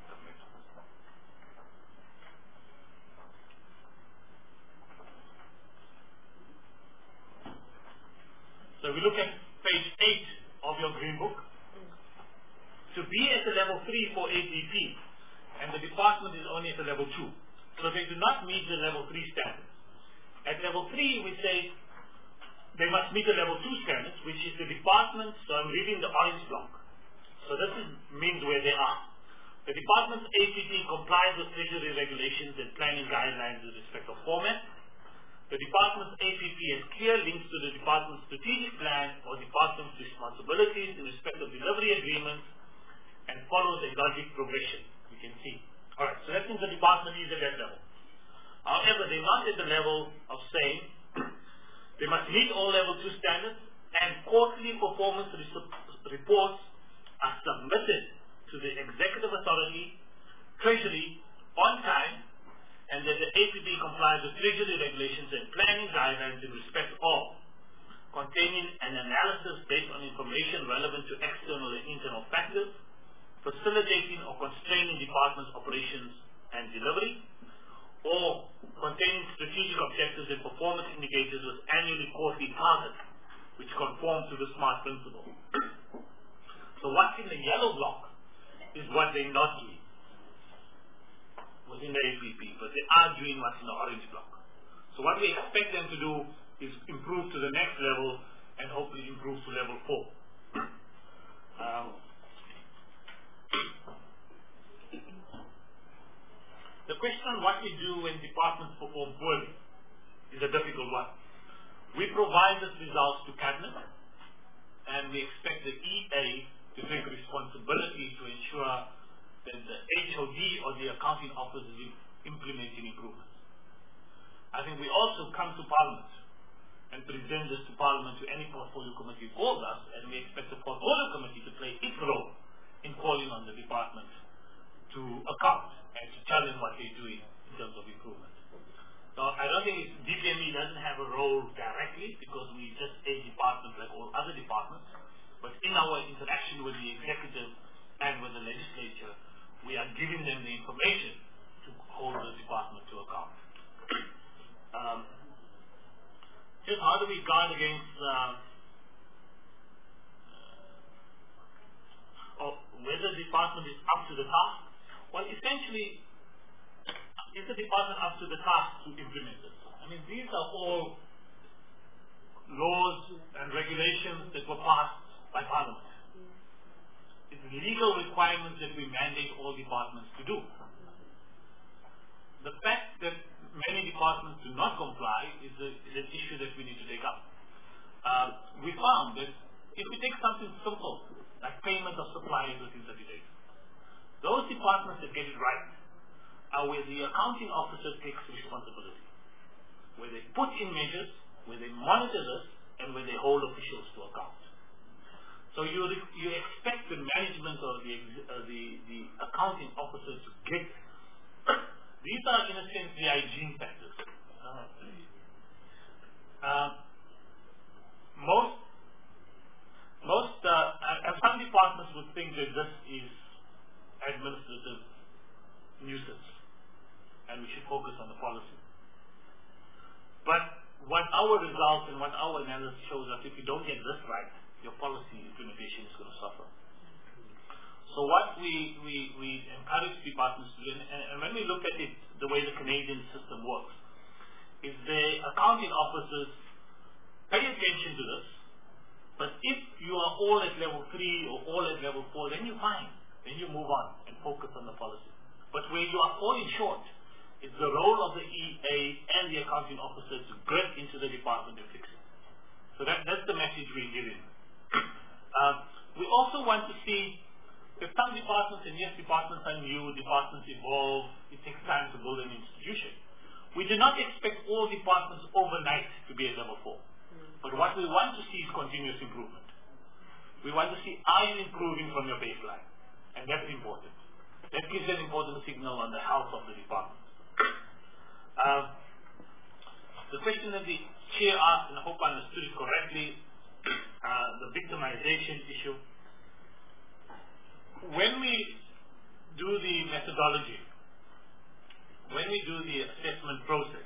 So we look at page eight of your green book. To be at the level three for A P P, and the department is only at the level two. So they do not meet the level three standards. At level three, we say they must meet the level two standards, which is the department, so I'm reading the orange block. So this is, means where they are. The department's A P P complies with Treasury regulations and planning guidelines with respect of format. The department's A P P has clear links to the department's strategic plan or department's responsibilities in respect of delivery agreements and follows a logic progression, you can see. Alright, so that means the department is at that level. However, they're not at the level of saying they must meet all level two standards and quarterly performance reports are submitted to the executive authority, Treasury, on time, and that the A P P complies with Treasury regulations and planning guidelines in respect of containing an analysis based on information relevant to external and internal factors, facilitating or constraining department's operations and delivery, or containing strategic objectives and performance indicators with annually quarterly targets which conform to the SMART principle. So what's in the yellow block is what they're not doing within the A P P, but they are doing what's in the orange block. So what we expect them to do is improve to the next level and hopefully improve to level four. Um, The question on what we do when departments perform poorly is a difficult one. We provide this results to Cabinet, and we expect the E A to take responsibility to ensure that the H O D or the accounting office is implementing improvements. I think we also come to Parliament and present this to Parliament, to any portfolio committee calls us, and we expect the portfolio committee to play its role in calling on the department to account and to tell them what they're doing in terms of improvement. So I don't think D P M E doesn't have a role directly because we just a department like all other departments, but in our interaction with the executive and with the legislature, we are giving them the information to hold the department to account. Um, just how do we guard against uh, uh, whether the department is up to the task? Well, essentially, is the department up to the task to implement this? I mean, these are all laws and regulations that were passed by Parliament. It's legal requirements that we mandate all departments to do. The fact that many departments do not comply is, a, is an issue that we need to take up. Uh, we found that if we take something simple, like payment of suppliers within thirty days, those departments that get it right are where the accounting officer takes responsibility, where they put in measures, where they monitor this, and where they hold officials to account. So you you expect the management or the uh, the, the accounting officers to get these are in a sense the hygiene factors. Uh, uh, most most uh, and some departments would think that this is administrative nuisance, and we should focus on the policy. But what our results and what our analysis shows us, if you don't get this right, your policy implementation is going to suffer. So what we, we, we encourage departments to do, and, and when we look at it, the way the Canadian system works, is the accounting officers pay attention to this, but if you are all at level three or all at level four, then you're fine. Then you move on and focus on the policy. But where you are falling short is the role of the E A and the accounting officer to get into the department and fix it. So that, that's the message we're giving. Uh, we also want to see that some departments, and yes, departments are new, departments evolve, it takes time to build an institution. We do not expect all departments overnight to be at level four. But what we want to see is continuous improvement. We want to see, are you improving from your baseline? And that's important. That gives an important signal on the health of the department. Uh, the question that the chair asked, and I hope I understood it correctly, uh, the victimization issue. When we do the methodology, when we do the assessment process,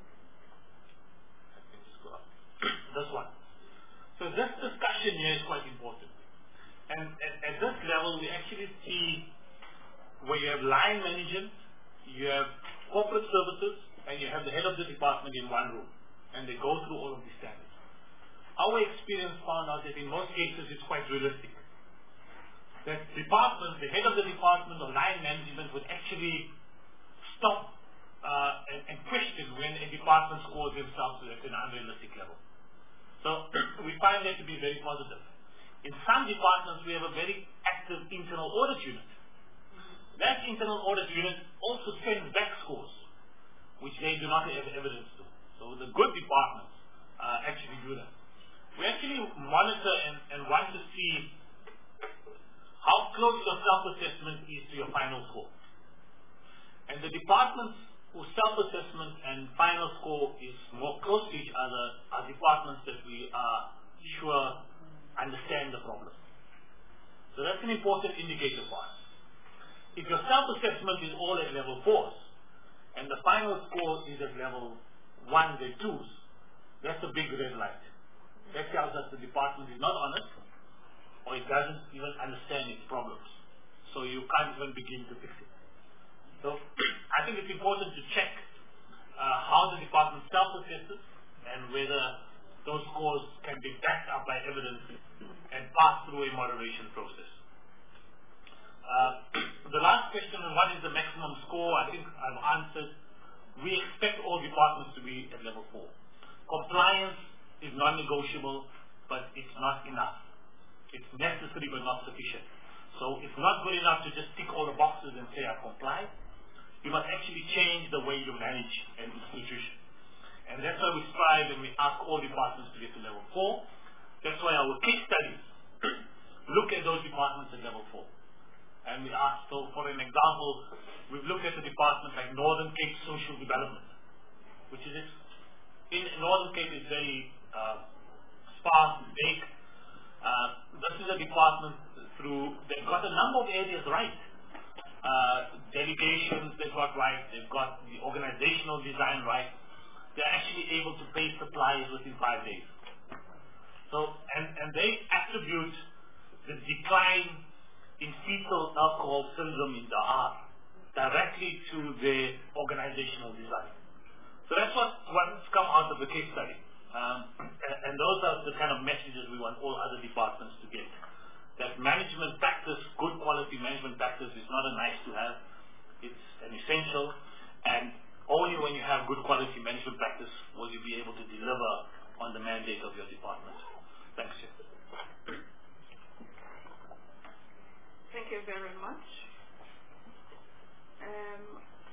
let me just go up, this one. So this discussion here is quite important. And at, at this level, we actually see where you have line management, you have corporate services, and you have the head of the department in one room. And they go through all of these standards. Our experience found out that in most cases it's quite realistic. That department, the head of the department or line management would actually stop uh, and, and question when a department scores themselves at an unrealistic level. So we find that to be very positive. In some departments we have a very active internal audit unit. That internal audit unit also sends back scores, which they do not have evidence to. So the good departments uh, actually do that. We actually monitor and, and want to see how close your self-assessment is to your final score. And the departments whose self-assessment and final score is more close to each other are departments that we are sure understand the problem. So that's an important indicator for us. If your self-assessment is all at level fours, and the final score is at level ones and twos, that's a big red light. That tells us the department is not honest, or it doesn't even understand its problems. So you can't even begin to fix it. So I think it's important to check uh, how the department self-assesses and whether those scores can be backed up by evidence and pass through a moderation process. Uh, the last question on what is the maximum score, I think I've answered. We expect all departments to be at level four. Compliance is non-negotiable, but it's not enough. It's necessary but not sufficient. So it's not good enough to just tick all the boxes and say I comply. You must actually change the way you manage an institution. And that's why we strive and we ask all departments to get to level four. That's why our case studies look at those departments at level four. And we ask, so for an example, we've looked at a department like Northern Cape Social Development, which is, in Northern Cape is very uh, sparse, big. Uh, this is a department through, they've got a number of areas right. Uh, delegations they've got right, they've got the organizational design right. They're actually able to pay suppliers within five days. So, and, and they attribute the decline in fetal alcohol syndrome in Dahar directly to their organizational design. So that's what, what's come out of the case study. Um, and, and those are the kind of messages we want all other departments to get. That management practice, good quality management practice is not a nice to have. It's an essential, and only when you have good quality management practice will you be able to deliver on the mandate of your department. Thanks, Chair. Thank you very much. Um,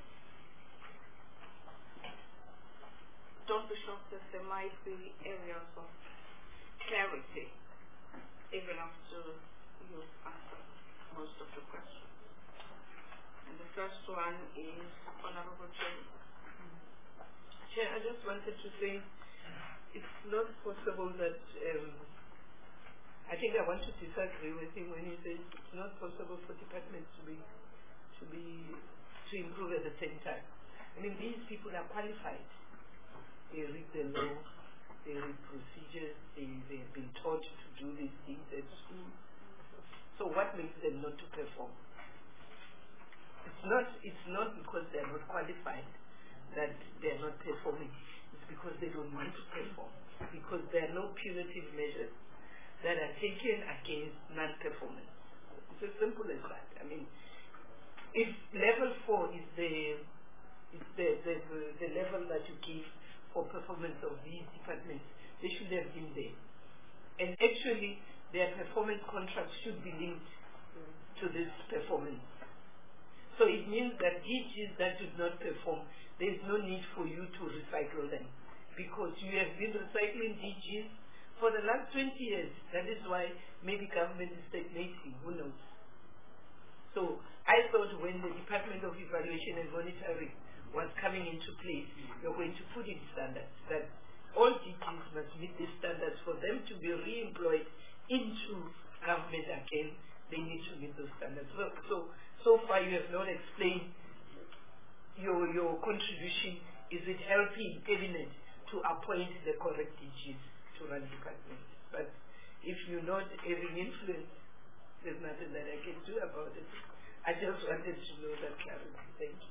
don't be shocked that there might be areas of clarity even after you answer most of the questions. And the first one is Honorable Chair. Chair, I just wanted to say it's not possible that um, I think I want to disagree with him when he says it's not possible for departments to be to be to improve at the same time. I mean, these people are qualified. They read the law, they read procedures, they they've been taught to do these things at school. So what makes them not to perform? It's not it's not because they're not qualified that they're not performing. It's because they don't want to perform. Because there are no punitive measures that are taken against non-performance. It's as simple as that. I mean, if level four is the is the, the, the, the level that you give for performance of these departments, they should have been there. And actually, their performance contracts should be linked to this performance. So it means that D Gs that do not perform, there is no need for you to recycle them, because you have been recycling D Gs for the last twenty years. That is why maybe government is stagnating, who knows. So I thought when the Department of Evaluation and Monitoring was coming into place, you're going to put in standards that all D Gs must meet these standards. For them to be re-employed into government again, they need to meet those standards. So, so, so far you have not explained your, your contribution. Is it helping cabinet to appoint the correct D Gs to run departments? But if you're not having influence, there's nothing that I can do about it. I just wanted to know that clarity. Thank you.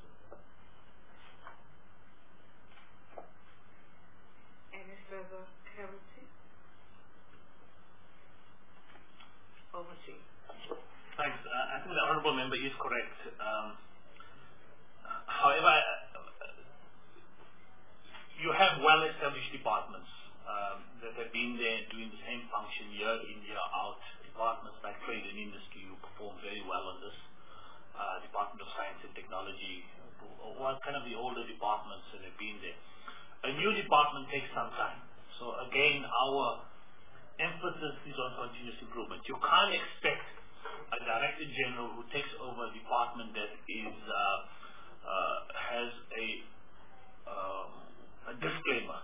Any further clarity? Over to you. Thanks. Uh, I think the honourable member is correct. Um, however, you have well-established departments um, that have been there doing the same function year in, year out. Departments like trade and industry who perform very well on this. Uh, Department of Science and Technology, or kind of the older departments that have been there. A new department takes some time. So again, our emphasis is on continuous improvement. You can't expect a Director General who takes over a department that is uh, uh, has a, uh, a disclaimer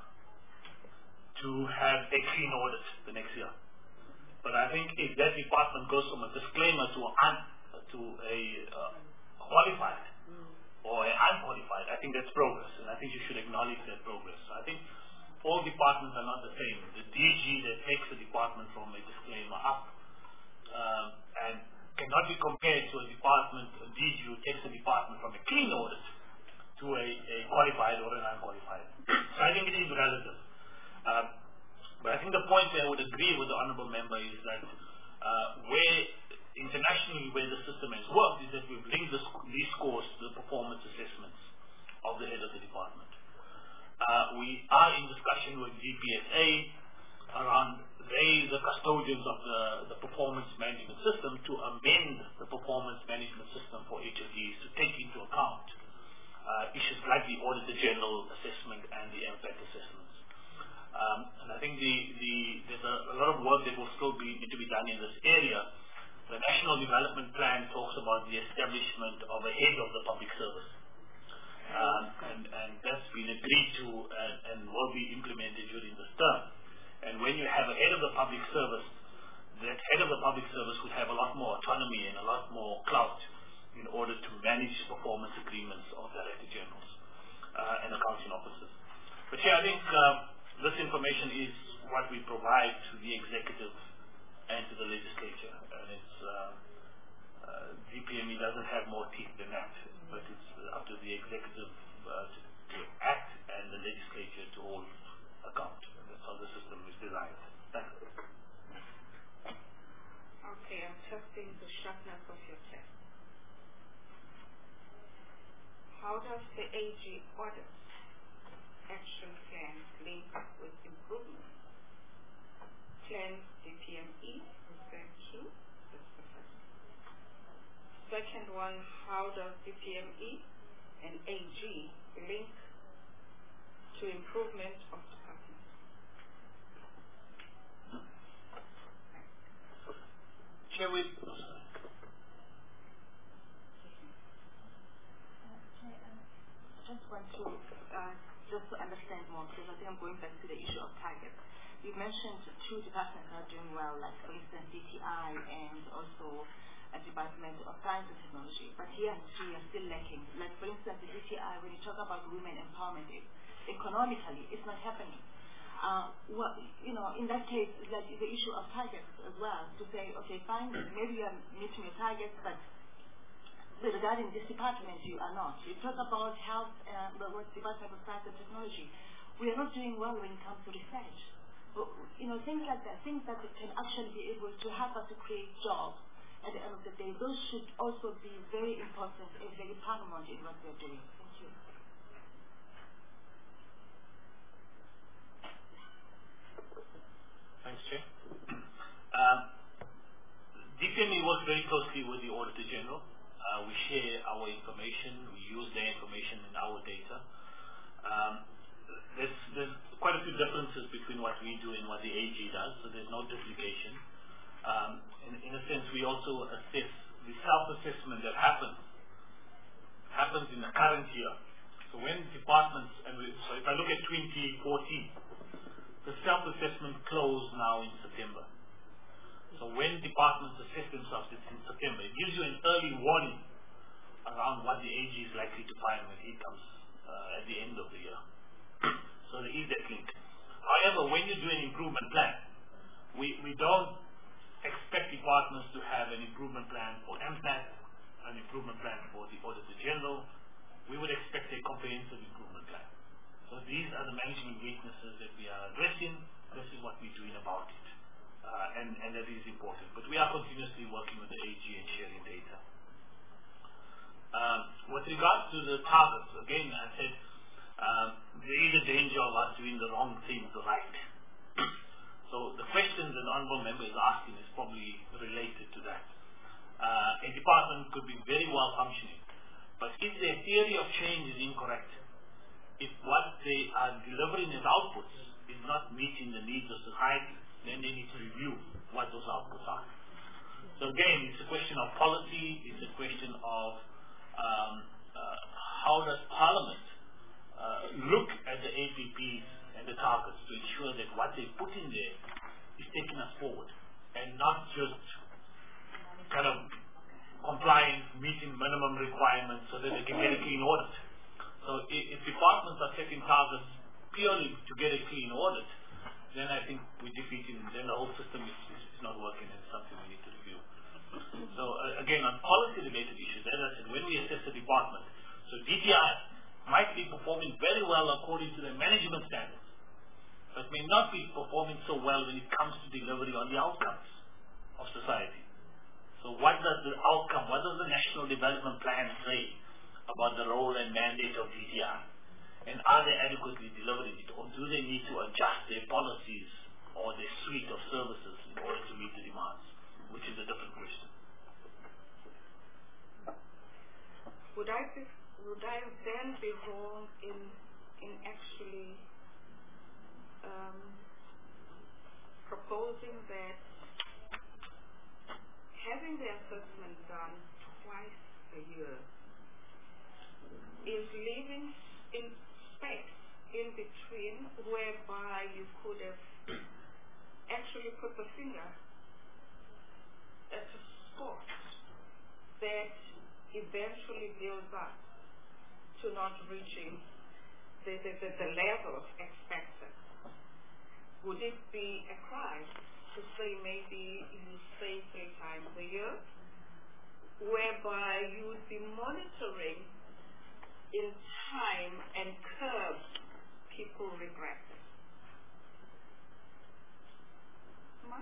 to have a clean audit the next year. But I think if that department goes from a disclaimer to an to a uh, qualified or an unqualified, I think that's progress, and I think you should acknowledge that progress. So I think all departments are not the same. The D G that takes a department from a disclaimer up um, and cannot be compared to a department, a D G who takes a department from a clean audit to a, a qualified or an unqualified. So I think it is relative. Um, but I think the point where I would agree with the honourable member is that uh, where internationally where the system has worked is that we've linked this, these scores to the performance assessments of the head of the department. Uh, we are in discussion with G P S A around they, the custodians of the, the performance management system, to amend the performance management system for H O Ds to take into account uh, issues like the Auditor General assessment and the M PAC assessments. Um, and I think the, the, there's a, a lot of work that will still be, need to be done in this area. The National Development Plan talks about the establishment of a head of the public service. Um, and, and that's been agreed to and, and will be implemented during this term. And when you have a head of the public service, that head of the public service would have a lot more autonomy and a lot more clout in order to manage performance agreements of director generals uh, and accounting officers. But yeah, I think uh, this information is what we provide to the executive and to the legislature, and it's uh, uh, D P M E doesn't have more teeth than that, but it's up to the executive uh, to, to act and the legislature to hold account. And that's how the system is designed. Thank you. Okay, I'm testing the sharpness of your test. How does the A G audit action plan link with improvement? Plan D P M E, is that true? That's the first. Second one, how does D P M E and A G link to improvement of departments? Chair, we just want to uh, just to understand more, because I think I'm going back to the issue of targets. You mentioned two departments are doing well, like for instance D T I and also a Department of Science and Technology. But here in Australia are still lacking. Like for instance the D T I, when you talk about women empowerment, it, economically it's not happening. Uh, well, you know, in that case, it's like the issue of targets as well, to say, okay, fine, maybe you are meeting your targets, but regarding this department, you are not. You talk about health, uh, the Department of Science and Technology. We are not doing well when it comes to research. But, you know, things like that, things that can actually be able to help us to create jobs at the end of the day, those should also be very important and very paramount in what we're doing. Thank you. Thanks, Chair. Um, D P M E works very closely with the Auditor General. Uh, we share our information, we use their information in our data. Um, there's, there's quite a few differences between what we do and what the A G does, so there's no duplication. Um, in, in a sense, we also assess the self-assessment that happens, happens in the current year. So when departments, and we, so if I look at twenty fourteen, the self-assessment closed now in September. So when departments assess themselves, it's in September. It gives you an early warning around what the A G is likely to find when he comes uh, at the end of the year. So there is that link. However, when you do an improvement plan, we, we don't expect departments to have an improvement plan for M P A C, an improvement plan for the Auditor General. We would expect a comprehensive improvement plan. So these are the management weaknesses that we are addressing. This is what we're doing about it. Uh, and, and that is important. But we are continuously working with the A G and sharing data. Um, with regards to the targets, again, I said um, there is a danger of us doing the wrong things right. So the question that the honourable member is asking is probably related to that. Uh, a department could be very well functioning, but if their theory of change is incorrect, if what they are delivering as outputs is not meeting the needs of society, then they need to review what those outputs are. So again, it's a question of policy, it's a question of um, uh, how does Parliament uh, look at the A P Ps and the targets to ensure that what they put in there is taking us forward and not just kind of compliance, meeting minimum requirements so that they can get a clean audit. So if, if departments are setting targets purely to get a clean audit, then I think we're defeating, then the whole system is, is, is not working and it's something we need to review. So uh, again, on policy-related issues, as I said, when we assess a department, so D T I might be performing very well according to the management standards, but may not be performing so well when it comes to delivery on the outcomes of society. So what does the outcome, what does the National Development Plan say about the role and mandate of D T I? And are they adequately delivering it, or do they need to adjust their policies or their suite of services in order to meet the demands, which is a different question. Would I be, would I then be wrong in in actually um, proposing that having the assessment done twice a year is leaving in space in between whereby you could have actually put the finger at a spot that eventually builds up to not reaching the, the, the, the level expected? Would it be a crime to say maybe you say three times a year, whereby you would be monitoring in time and curb people regretting? Ma?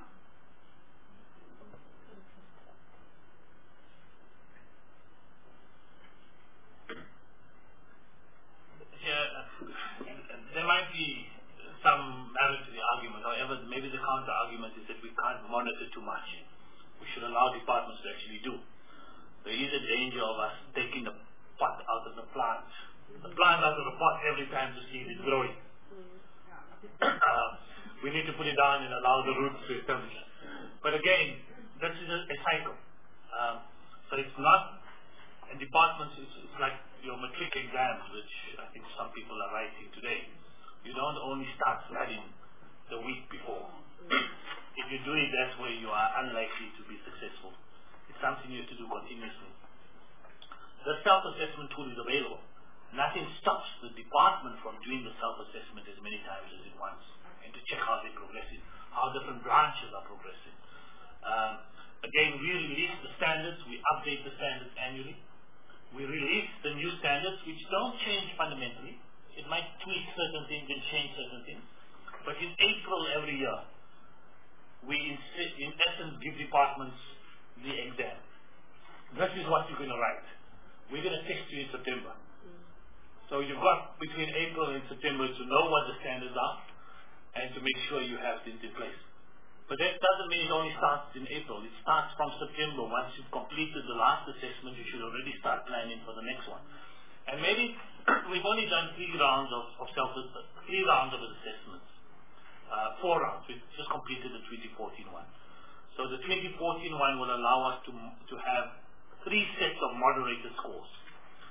Yeah, there might be some merit to the argument. However, maybe the counter argument is that we can't monitor too much. We should allow departments to actually do. There is a danger of us taking the pot out of the plant. The plant out of the pot every time to see it is growing. Uh, we need to put it down and allow the roots to establish. But again, this is a, a cycle. Um, so it's not, and departments, it's, it's like your matric exams, which I think some people are writing today. You don't only start studying the week before. If you do it that way, you are unlikely to be successful. It's something you have to do continuously. The self-assessment tool is available. Nothing stops the department from doing the self-assessment as many times as it wants, and to check how they're progressing, how different branches are progressing. Um, again, we release the standards, we update the standards annually. We release the new standards, which don't change fundamentally. It might tweak certain things and change certain things. But in April every year, we in, in essence give departments the exam. This is what you're going to write. We're going to test you in September. So you've got between April and September to know what the standards are and to make sure you have things in place. But that doesn't mean it only starts in April. It starts from September. Once you've completed the last assessment, you should already start planning for the next one. And maybe we've only done three rounds of, of self three rounds of assessments. Uh, four rounds. We've just completed the twenty fourteen one. So the twenty fourteen one will allow us to to have three sets of moderated scores. So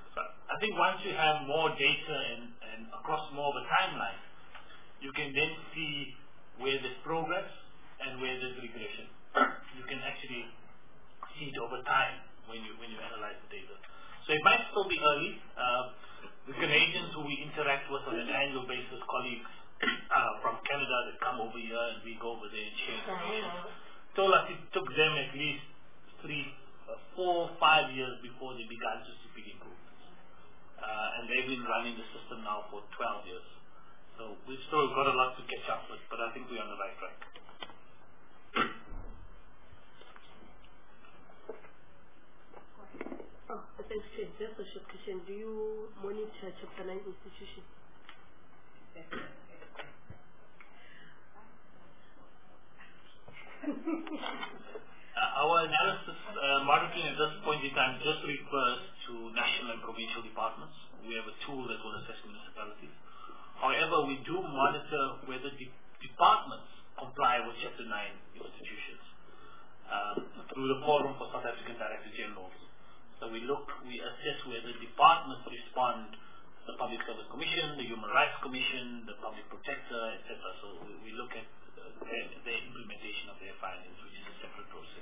I think once you have more data and, and across more of a timeline, you can then see where there's progress and where there's regression. You can actually see it over time when you when you analyze the data. So it might still be early. Uh, the Canadians who we interact with on an annual basis, colleagues uh, from Canada that come over here and we go over there and share information, told us it took them at least three, uh, four, five years before they began to see big improvements. Uh, and they've been running the system now for twelve years. So we've still got a lot to catch up with, but I think we're on the right track. Oh, thanks, Chair. Just a short question. Do you monitor Chapter nine institutions? Uh, our analysis uh, monitoring at this point in time just refers to national and provincial departments. We have a tool that will assess municipalities. However, we do monitor whether the departments comply with Chapter nine institutions um, through the Forum for South African Director Generals. So we look, we assess whether departments respond to the Public Service Commission, the Human Rights Commission, the Public Protector, et cetera. So we, we look at uh, their, their implementation of their findings, which is a separate process.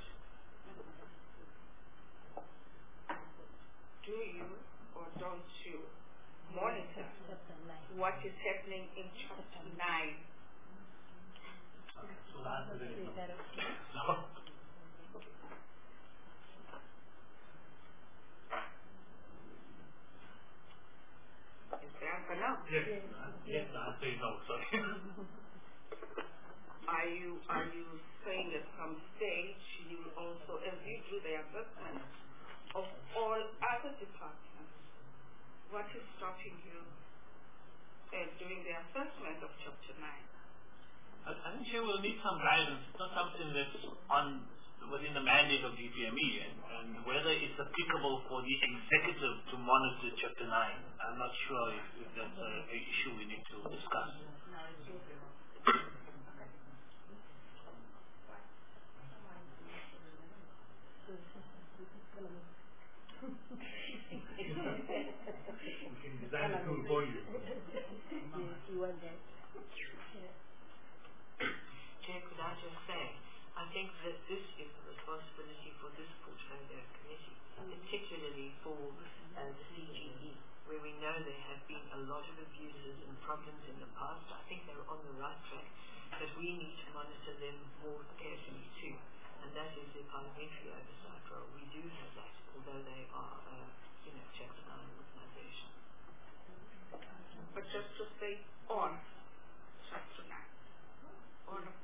Do you or don't you monitor what is happening in Chapter nine? Okay, so the answer is no. Is the answer no? Yes, yes, the answer is no, sorry. Are you, are you saying at some stage you will also, as you do the assessment of all other departments, what is stopping you uh, doing the assessment of Chapter nine? I, I think Chair will need some guidance. It's not something that's on within the mandate of D P M E, and, and whether it's applicable for the executive to monitor Chapter nine, I'm not sure if, if that's an issue we need to discuss. Design a tool for you. Yes, you want that. Chair, could I just say, I think that this is a responsibility for this portfolio committee, particularly for uh, the C G E, where we know there have been a lot of abuses and problems in the past. I think they're on the right track, but we need to monitor them more carefully too. And that is the parliamentary oversight role. We do have that, although they are, uh, you know, Chapter nine organisations. But just to say on Chapter nine. On of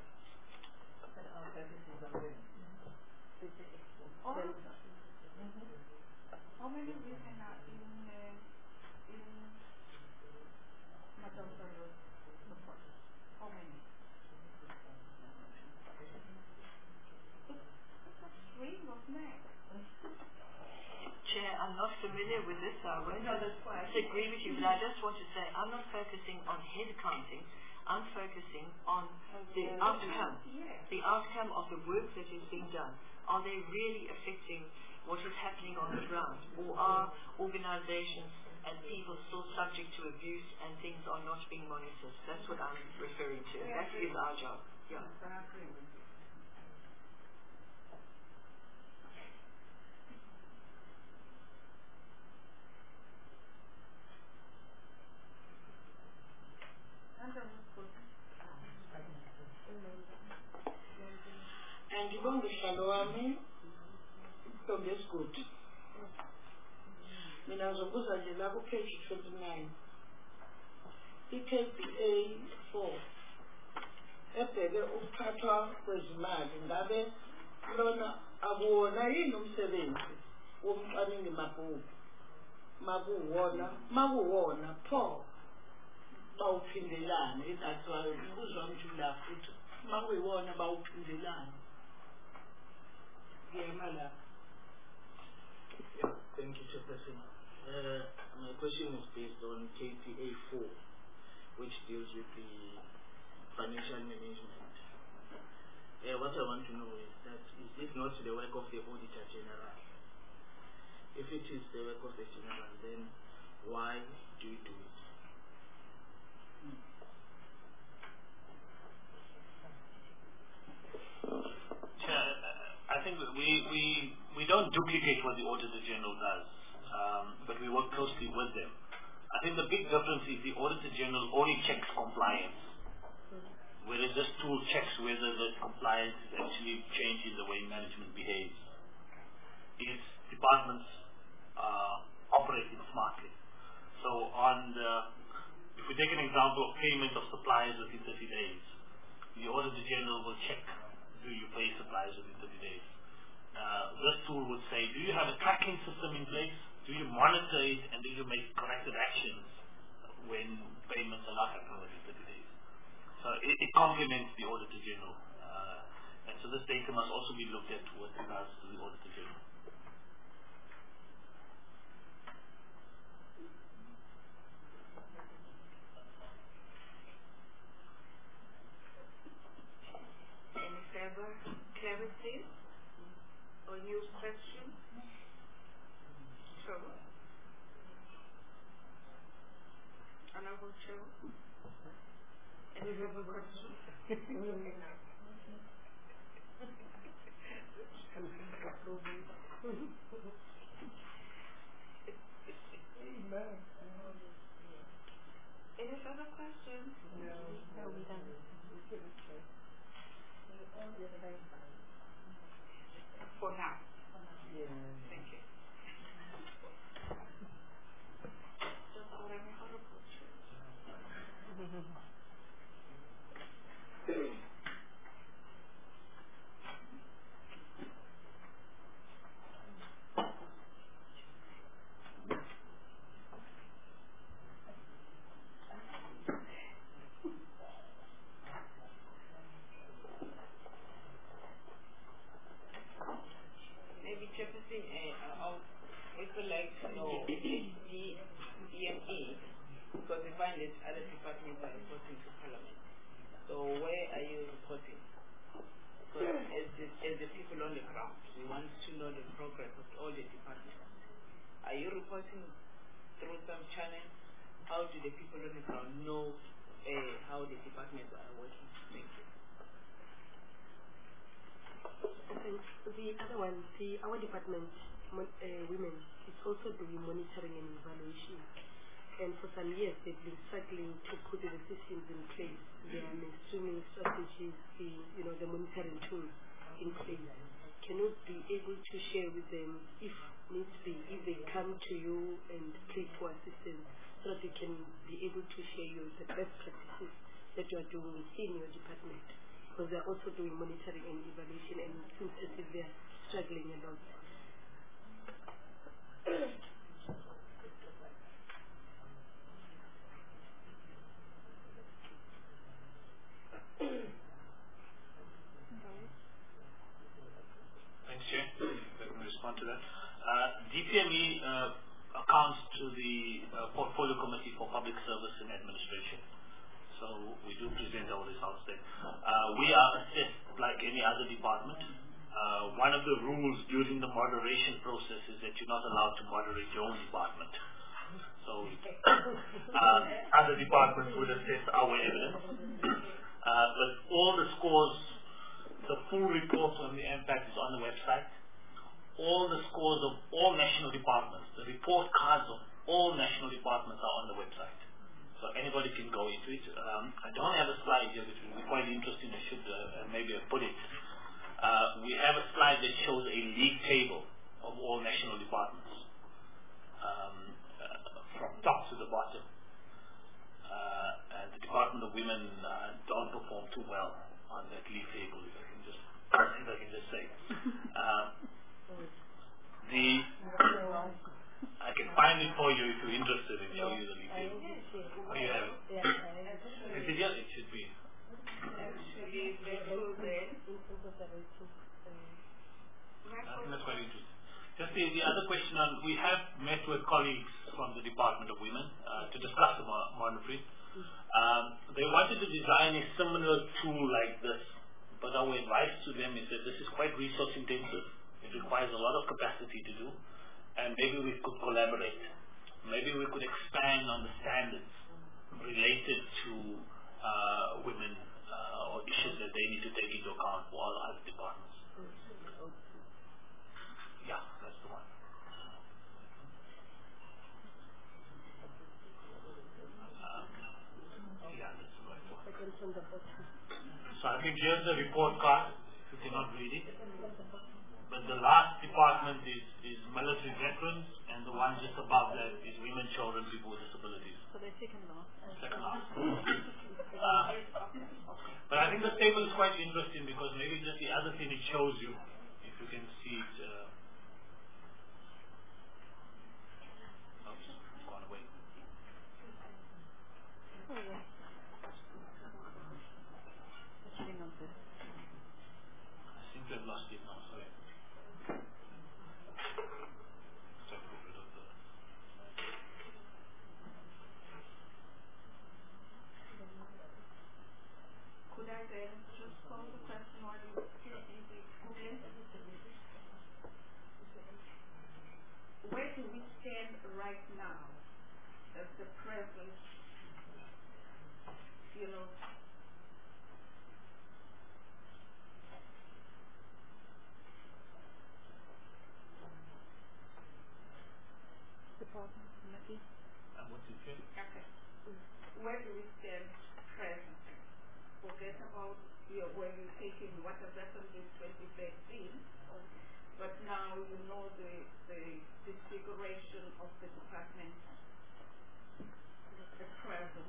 all of them. How many women are in uh, in Madam Sarah's report? How many? It's a string of names. Chair, I'm not familiar with this, so I won't disagree with you, but I just want to say I'm not focusing on head counting. I'm focusing on the outcome, the outcome of the work that is being done. Are they really affecting what is happening on the ground, or are organizations and people still subject to abuse and things are not being monitored? That's what I'm referring to. That is our job. Yeah. Andibonge sihlalo wami Ntombi Yesigodi. Mina ngizobuza nje la ku page twenty-nine. I K B A four ebheke ukuphathwa kwezimali ngabe lona akuwona yini umsebenzi womcwaningi mabhuku makuwona makuwona pho bawuphindelana idathiwa ukuzwa mjula futhi makuyiwona bawuphindelana. Yeah, thank you, Chairperson. Uh, my question is based on K P A four, which deals with the financial management. Uh, what I want to know is that is this not the work of the Auditor General? If it is the work of the General, then Why do you do it? Chair, I think we, we, we don't duplicate what the Auditor General does, um, but we work closely with them. I think the big difference is the Auditor General only checks compliance, whereas this tool checks whether the compliance is actually changing the way management behaves. These departments uh, operating smartly. So on the, if we take an example of payment of suppliers within thirty days, the Auditor General will check, do you pay suppliers within thirty days? Uh, this tool would say, do you have a tracking system in place? Do you monitor it, and do you make corrective actions when payments are not happening within thirty days? So it, it complements the Auditor General. Uh, and so this data must also be looked at with regards to the Auditor General. Any further clarity or new questions? Sure. Honorable Chair. Any further questions? Any further questions? No, we don't. For now. Thank you. Just for any honorable Chair. Maybe Chairperson, uh, I'll also like to know the D M E, because we find that other departments are reporting to Parliament. So where are you reporting? Because as the, as the people on the ground, we want to know the progress of all the departments. Are you reporting through some channel? How do the people on the ground know uh, how the departments are working? Thank you. And the other one, the our department, mon, uh, women, is also doing monitoring and evaluation. And for some years, they've been struggling to put the systems in place, their mainstreaming strategies, the you know the monitoring tools in place. Can you be able to share with them, if needs be, if they come to you and plead for assistance, so that you can be able to share your the best practices that you are doing within your department? Because they are also doing monitoring and evaluation, and it seems as if they are struggling a lot. Thanks, Chair. Let me respond to that. Uh, D P M E uh, accounts to the uh, Portfolio Committee for Public Service and Administration. So we do present our results there. Uh, we are assessed like any other department. Uh, one of the rules during the moderation process is that you're not allowed to moderate your own department. So uh, other departments would assess our evidence. Uh, but all the scores, the full report on the impact is on the website. All the scores of all national departments, the report cards of all national departments are on the website. So anybody can go into it. Um, I don't have a slide here, which will be quite interesting. I should uh, maybe have put it. Uh, we have a slide that shows a league table of all national departments, um, uh, from top to the bottom. Uh, and the Department of Women uh, don't perform too well on that league table, if I can just, if I can just say. Uh, the I can find it for you if you're interested and show you the league table. Oh, you have it? Is it here? It should be. Actually, they go there. I think that's quite interesting. Just the, the other question on, we have met with colleagues from the Department of Women uh, to discuss the mo- monitoring. Um, they wanted to design a similar tool like this, but our advice to them is that this is quite resource intensive. It requires a lot of capacity to do, and maybe we could collaborate. maybe we could expand on the standards related to uh, women uh, or issues that they need to take into account for all other departments. Yeah, that's the one. Um, yeah, that's the right one. So I think here's the report card, if you cannot read it. But the last department is, is military veterans, and the one just above that is women, children, people with disabilities. So they're second last. Second last. Uh, but I think the table is quite interesting because maybe just the other thing it shows you, if you can see it. Uh, oops, it's gone away. Oh, yeah. It's really not good. I seem to have lost it now, sorry. Could I then just pose the question while you Google? Where do we stand right now as the present, you know, Department, Matthew? And what's it here? okay. Where do we stand present? Forget about your, where you're taking what has happened in twenty thirteen, but now you know the, the disfiguration of the department at present,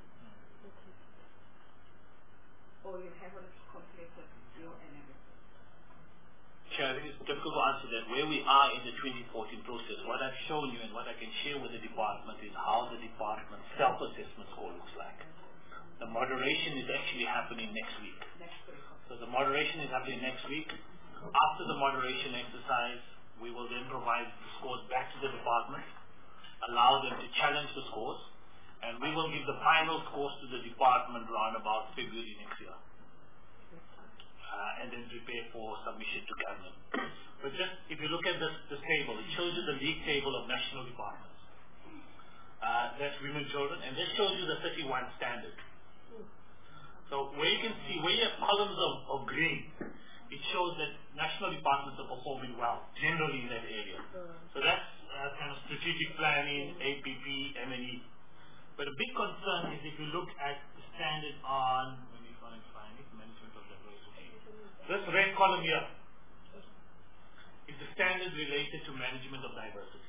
or you haven't completed your analysis. Sure, I think it's difficult to answer that. Where we are in the twenty fourteen process, what I've shown you and what I can share with the department is how the department's self-assessment score looks like. The moderation is actually happening next week. Next week. So the moderation is happening next week. After the moderation exercise, we will then provide the scores back to the department, allow them to challenge the scores, and we will give the final scores to the department around about February next year. Uh, and then prepare for submission to cabinet. But just, if you look at this, this table, it shows you the league table of national departments. Uh, that's women, children, and this shows you the thirty-one standard. So where you can see, where you have columns of, of green, it shows that national departments are performing well, generally in that area. So that's uh, kind of strategic planning, A P P, M and E. But a big concern is if you look at the standard on, let me find, find it, management of diversity. This red column here is the standard related to management of diversity.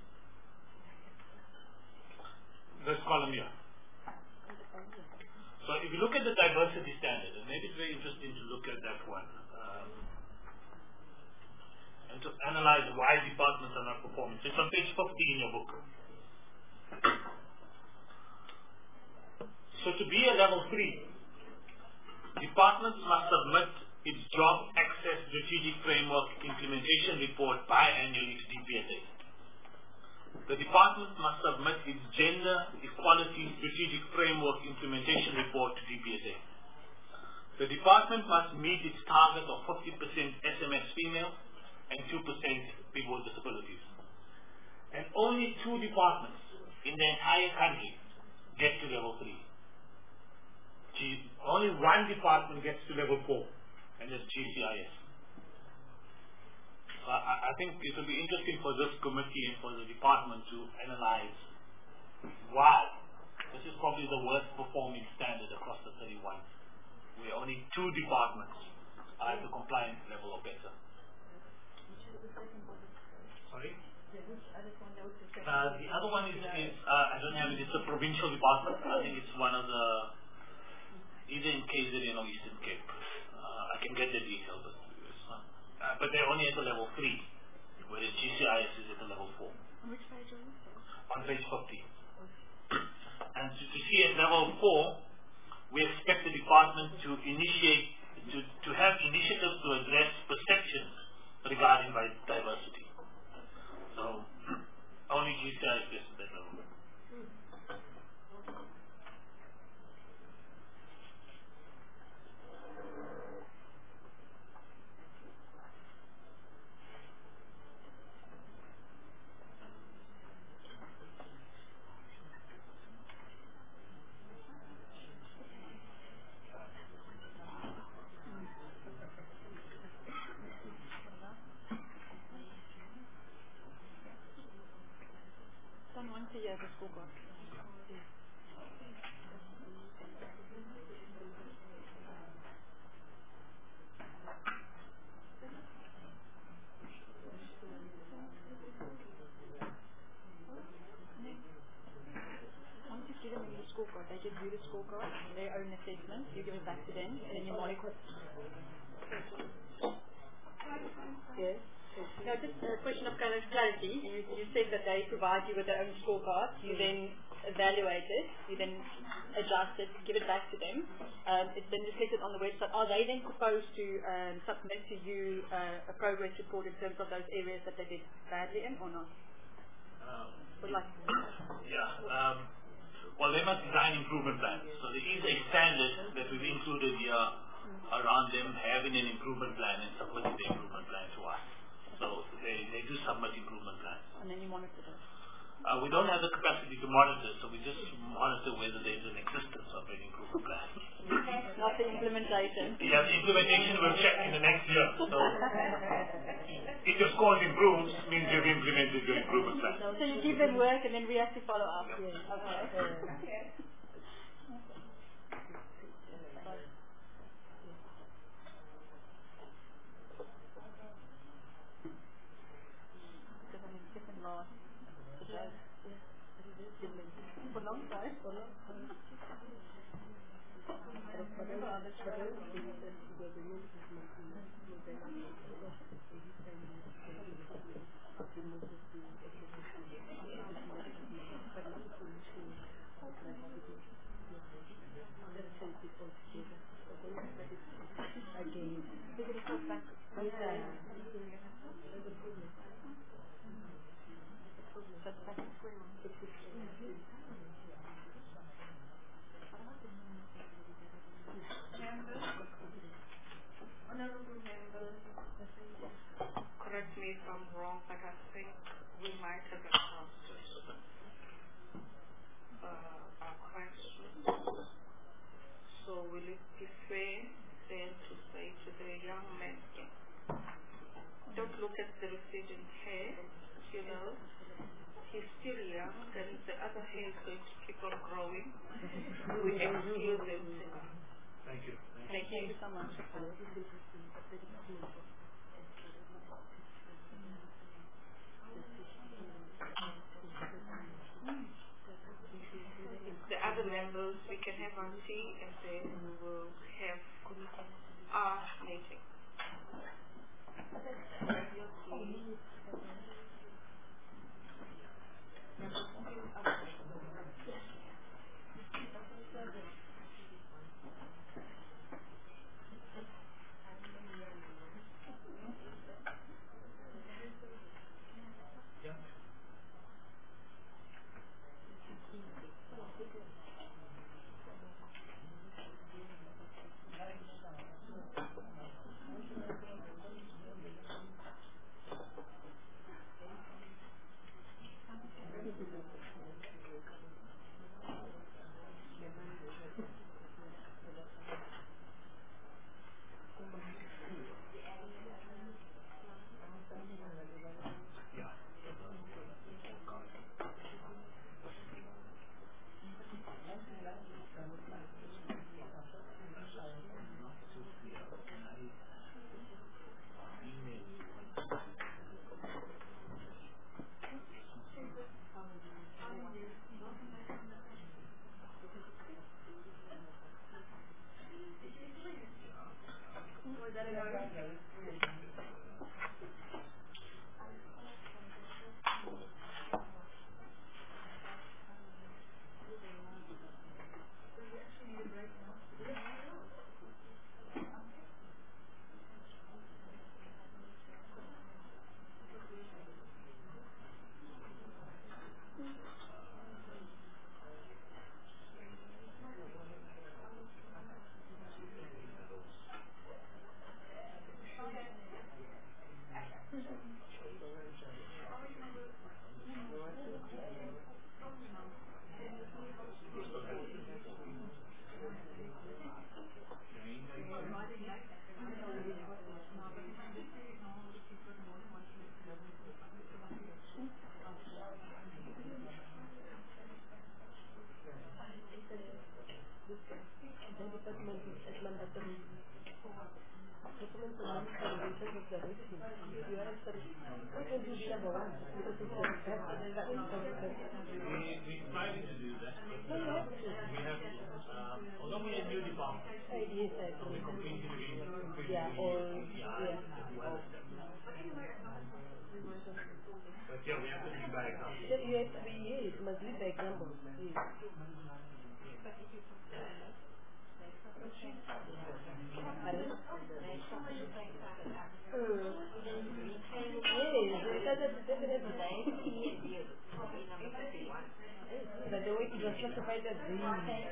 This column here. So if you look at the diversity standard, and maybe it's very interesting to look at that one, um, and to analyze why departments are not performing. So it's on page fifty in your book. So to be a level three, departments must submit its job access strategic framework implementation report biannually to D P S A. The department must submit its gender equality strategic framework implementation report to D P S A. The department must meet its target of fifty percent S M S female and two percent people with disabilities. And only two departments in the entire country get to level three. G only one department gets to level four, and that's G C I S. I, I think it will be interesting for this committee and for the department to analyze why this is probably the worst performing standard across the thirty-one, where only two departments are at the compliance level or better. Sorry? Uh, the other one is, is uh, I don't have it, it's a provincial department. I think it's one of the, either in K Z N or Eastern Cape. Uh, I can get the details, but Uh, but they're only at the level three, whereas G C I S is at the level four. On which page are you? On page fifty. And to, to see at level four, we expect the department to initiate, to, to have initiatives to address perceptions regarding diversity. So, only G C I S gets to that level. once a year, the scorecard. Once you've given them the scorecard, they give you the scorecard, their own assessment, you give it back to them, and then you monitor. Yes. No, just a question of kind of clarity. You, you said that they provide you with their own scorecard. You then evaluate it. You then adjust it, give it back to them. Um, it's then reflected on the website. Are they then supposed to um, submit to you uh, a progress report in terms of those areas that they did badly in or not? Um, Would like. yeah. Um, well, they must design improvement plans. So there is a standard that we've included here around them having an improvement plan and submitting the improvement plan to us. So they, they do submit improvement plans. And then you monitor those. Uh, we don't have the capacity to monitor, so we just monitor whether there's an existence of an improvement plan. Not the implementation. Yeah, the implementation will check in the next year. So if your scores improves, means you've implemented your improvement plan. So you give them work and then we have to follow up. Yeah. Okay. Last. Yeah. For a long time. For a long time. Honorable members, correct me if I'm wrong, but I think we might have exhausted uh, our questions. So will it be fair then to say to the young man, don't look at the receding hair, you know, he's still young and the other hair is going to keep on growing. We excuse him. Thank you. Thank you so much. The other members, we can have our tea and then we will have our meeting. because of the rating. You are sorry. Why don't you share one? Because it's a best. We, we're trying to do that. No, you have to. We have to. Um, although we are a new department, Uh, yes, I so we're agree. completely doing Yeah, all, yeah. well established. But yeah, we have to lead by example. Yes, you have to be, yes, you must lead by example. Yes. Pardon? Mm. Yes, that is definitely. But the way it was classified as the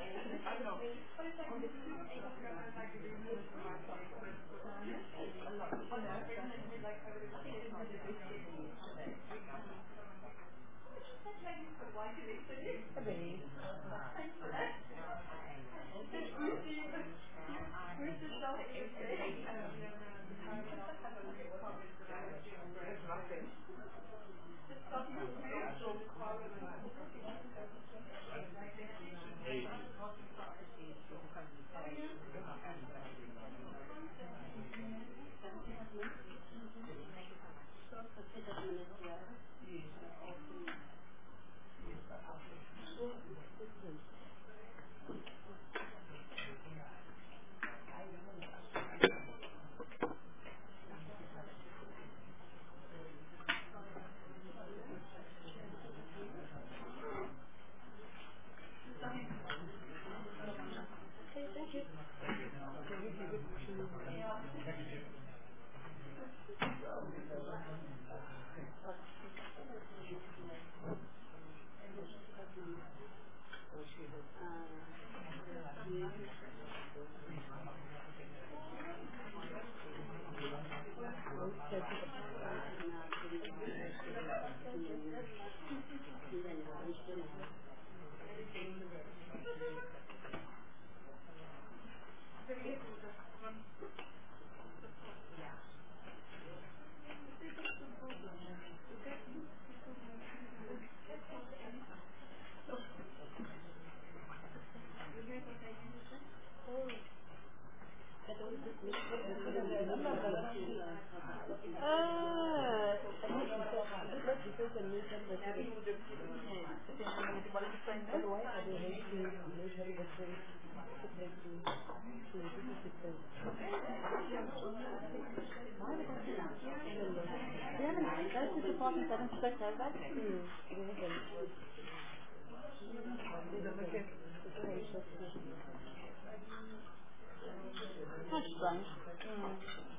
That's strange. Mm.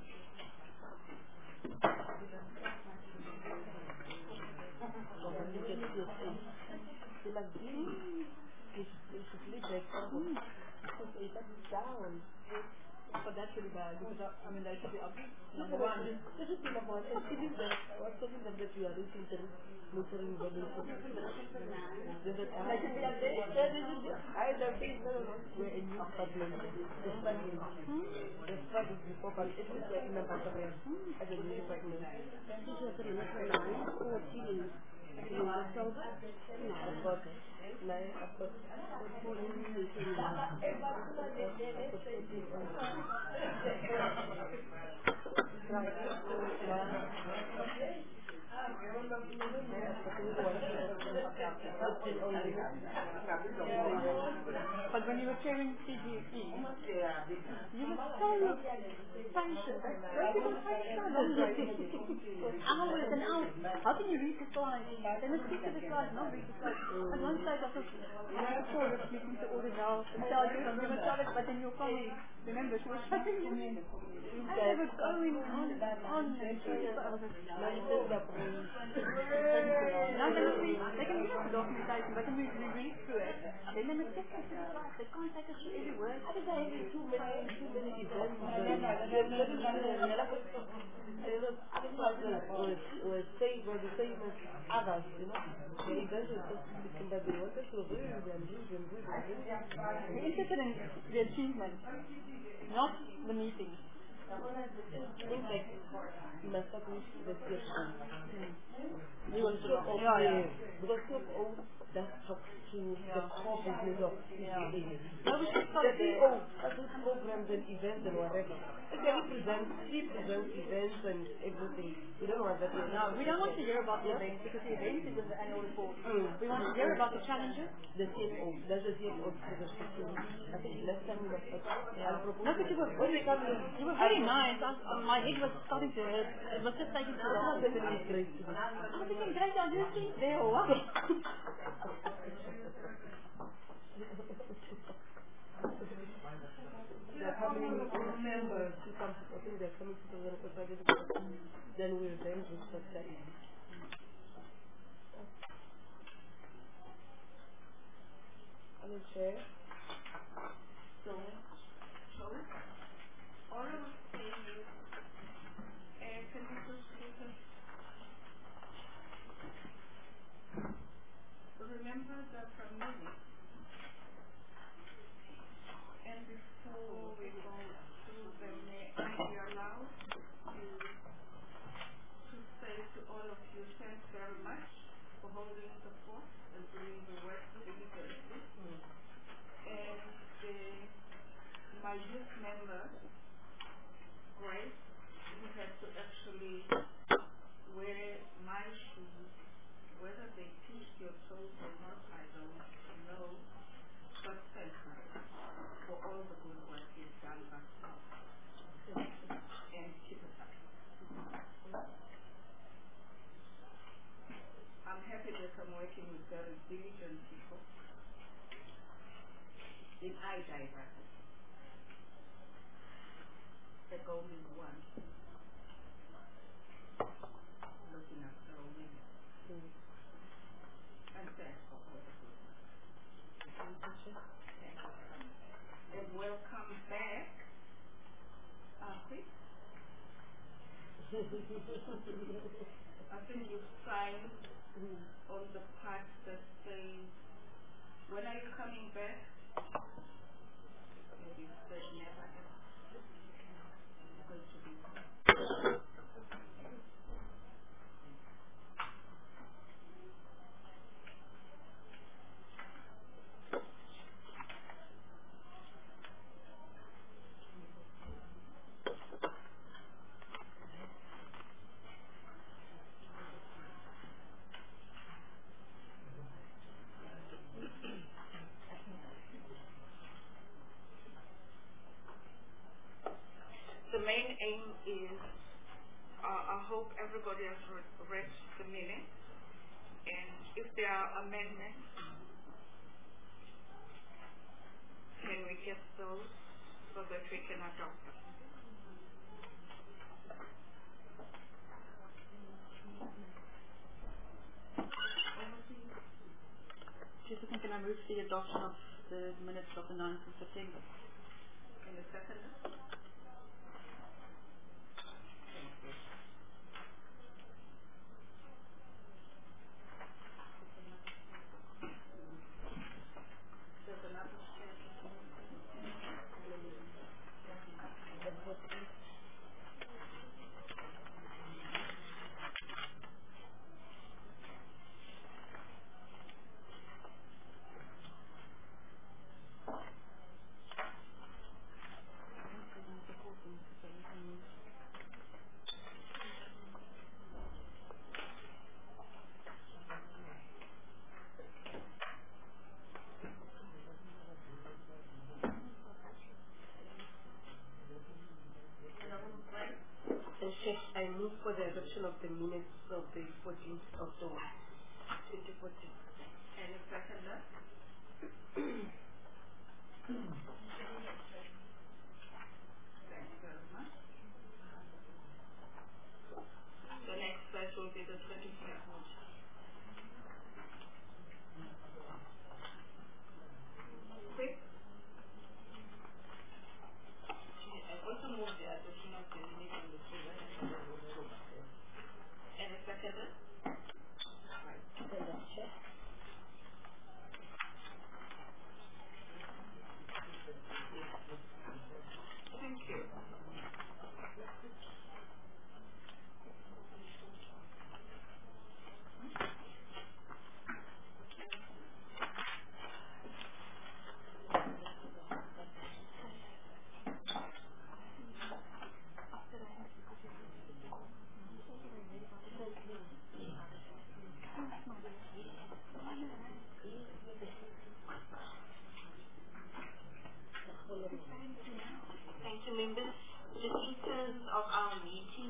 You must be. You should lead by example. Because that is down. But that should be bad because uh, I mean that should be up. Number one. This is number one. And it is that what's something that you are reaching the motoring evaluation. There's a time. I don't think no, no, we're a new department. The struggling. The struggling before, but at least we're in a department as a new department. This was a little nine, fourteen. You know, so, you know, I've got nine, I've got but when you were chairing C G E, you were so patient. Don't people take so long? Hours and hours. How can you read the slides? Then let's speak to the slides, not read the slides. At one stage I thought, I saw her speaking to all the girls and tell you I'm going to tell it, but then your colleague, remember, she was shutting you in. And they were going on and on and she was, I was like, now they can read, they can read the documentation, but then we, we read through it. Then they must get to the slides, they can't take us through every word. I think I have too many, too many events. Was was saying was the same as others, you know. The events were so significant that they wanted to do and do and do and do. We're interested in the achievement, not the meetings. In fact, you must publish the session. You want to Because yeah, yeah. because of all that talks to to the core business of C C A. No, we should stop The C E O, there. those programs and events and whatever. Actually presents, he presents events and everything. We don't want that. No, we don't want to hear about the events because the event is in the annual report. Mm. We want to hear about the challenges. The C F O, that's the C F O presentation. I think last time we were Yeah. No, but you were, when we come in, you were very nice. I, uh, my head was starting to hurt. It was just taking too long. I'm great to be. I was thinking, great, are you sleep there or what? They're coming in December to come to, I think they're coming to the then we'll then do such that. Hello, Chair. So, so, all I was saying is, uh, can you just look at, remember that from minutes, and before we go through them, may I be allowed to, to say to all of you, thanks very much for holding the fort and doing the work diligently. Mm. And uh, my youth member, Grace, who had to actually wear my shoes, whether they pinched your toes or not, I don't know, but thank you for all the good work you've done thus far. And keep it up. I'm happy that I'm working with very diligent people in I diversity. The goal is one, looking after our women. Mm. And thanks for all the good work. Thank you. And welcome back, Afi. I think you signed on the part that says, when are you coming back? And you said never ever. It's going to be. The main aim is, uh, I hope everybody has re read the minutes, and if there are amendments, can we get those so that we can adopt them? Just can I move the adoption of the minutes of the ninth of September? In a second. I move for the adoption of the minutes of the fourteenth of October, twenty fourteen. Any seconder? Thank you very much. The next slide will be the twenty-fifth. Quick. I also move the adoption of the minutes on the October. Any seconder? Right.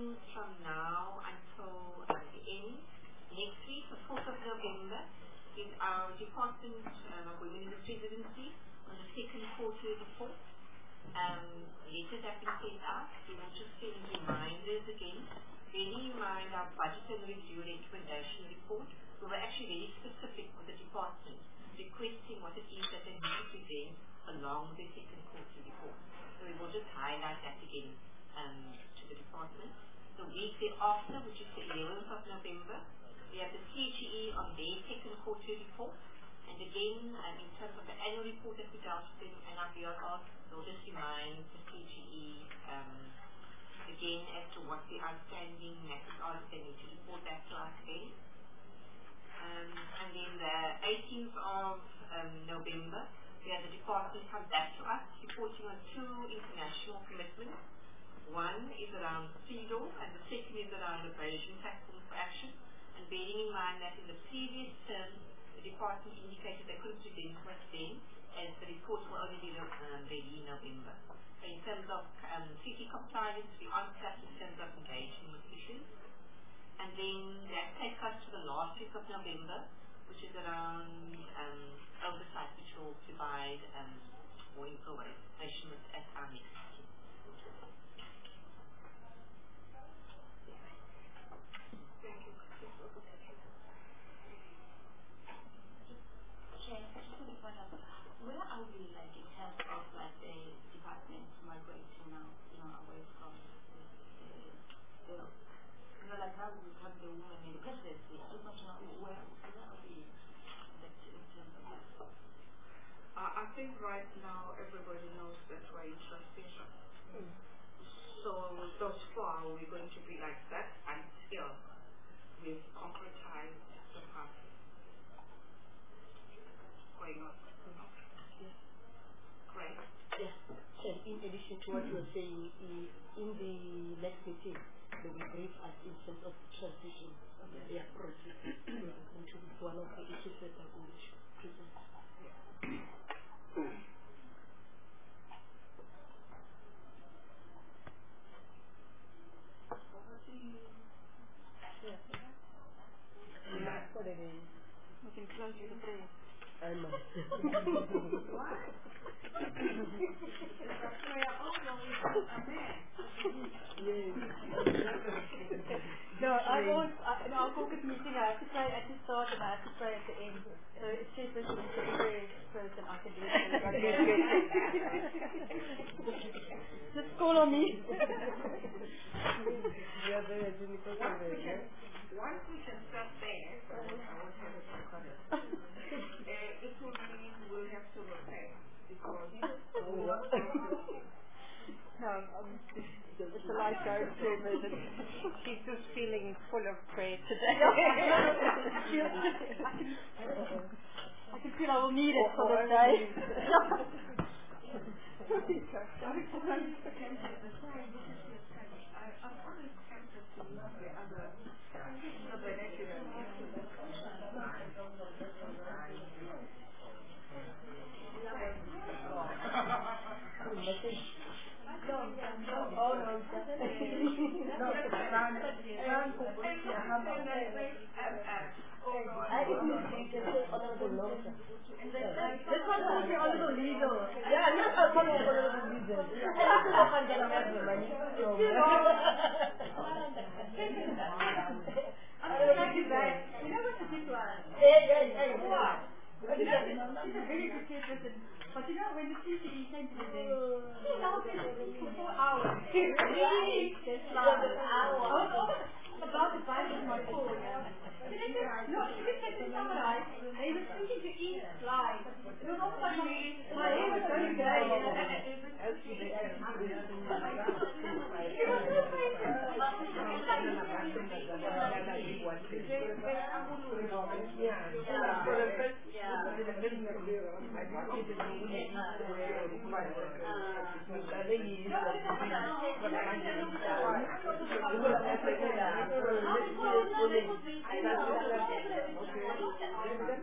meeting from now until uh, the end. Next week, the fourth of November, is our Department um, of Women in the Presidency on the second quarter report. Um, letters have been sent out. We will just send reminders again. Bearing in mind our budget and review recommendation report, we were actually very specific with the department, requesting what it is that they need to present along with the second quarter report. So we will just highlight that again um, to the department. The week thereafter, which is the eleventh of November, we have the C G E on their second quarter report. And again, um, in terms of the annual report that we dealt with them and our B R R, we'll just remind the C G E um, again as to what the outstanding matters are that they need to report back to us again. Um, and then the eighteenth of um, November, we have the department come back to us reporting on two international commitments. One is around CEDAW and the second is around abrasion platform for action. And bearing in mind that in the previous term, the department indicated they couldn't present to us then, as the reports will only be um, ready in November. So in terms of um, city compliance, we are on track in terms of engaging with issues. And then that takes us to the last week of November, which is around um, oversight, which will provide um, more information at our next meeting. Thank you. Chair, I just want to find out, where are we like in terms of like the department migrating now, you know, away from the, the, the you know, like now we have the women in the presidency, I just want to know where, where are we like, in terms of that? Uh, I think right now everybody knows that we're in transition. Mm. So thus far we're going to be like that until we've concretized the path going on. Yes. Great. Yes. And in addition to what you were saying, i- in the next meeting, they will brief us in terms of transition of their process. Which is one of the issues that are going to present. Yeah. What it is. We can close with the prayer. I know. No, I always, I, in our caucus meeting, I have to pray at the start and I have to pray at the end. So if she's listening to the prayer first, then I can do it. Just call on me. Once we can, once we can start there, I won't have a problem. Uh, it will mean we'll have to repair because No, um, it's a life going through, but she's just feeling full of prayer today. I, feel, I, can, I can feel I will need it for this day. This one will be a little legal. Yeah, not a one of the leaders. I have to go and get a money. I'm going to take you back. You know what the people are? Hey, hey, hey, what? You know, she's a very good person. But you know, when the C C E came to the day, she held it for four hours. Really? It's like an hour. I was almost about to buy this my phone. No, she just said to summarize. They were thinking to eat live. It was almost like my hair was going gray. It was so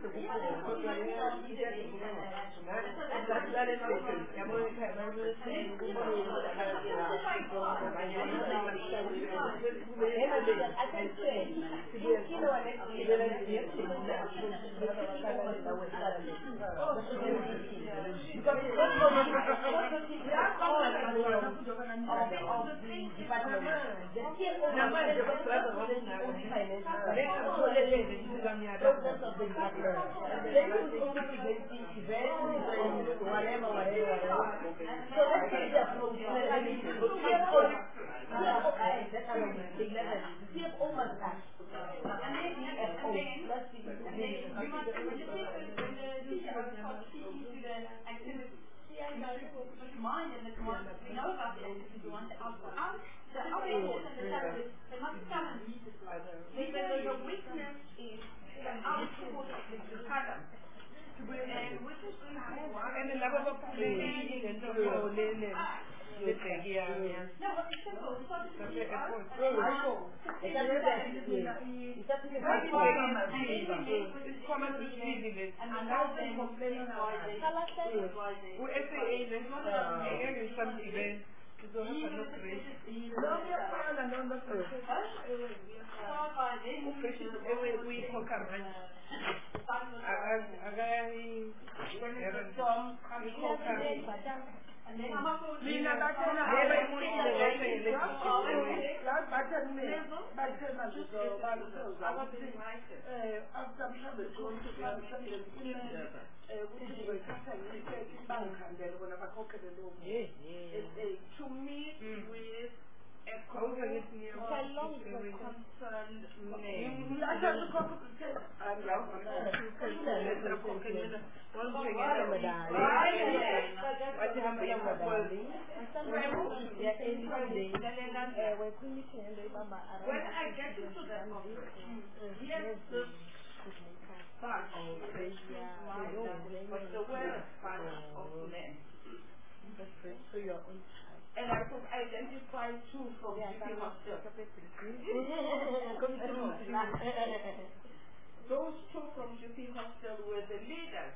Those two from G P Hostel were the leaders.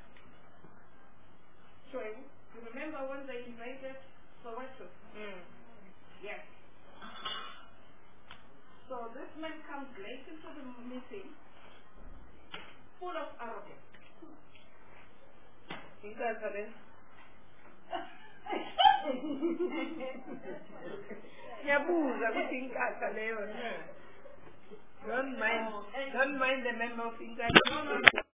So you remember when they invaded Soweto? Mm. Yes. So this man comes late into the meeting, full of arrogance. He does it. Yabuza ukuthi inkatha leyo. Don't mind, don't mind the member of Ingathi.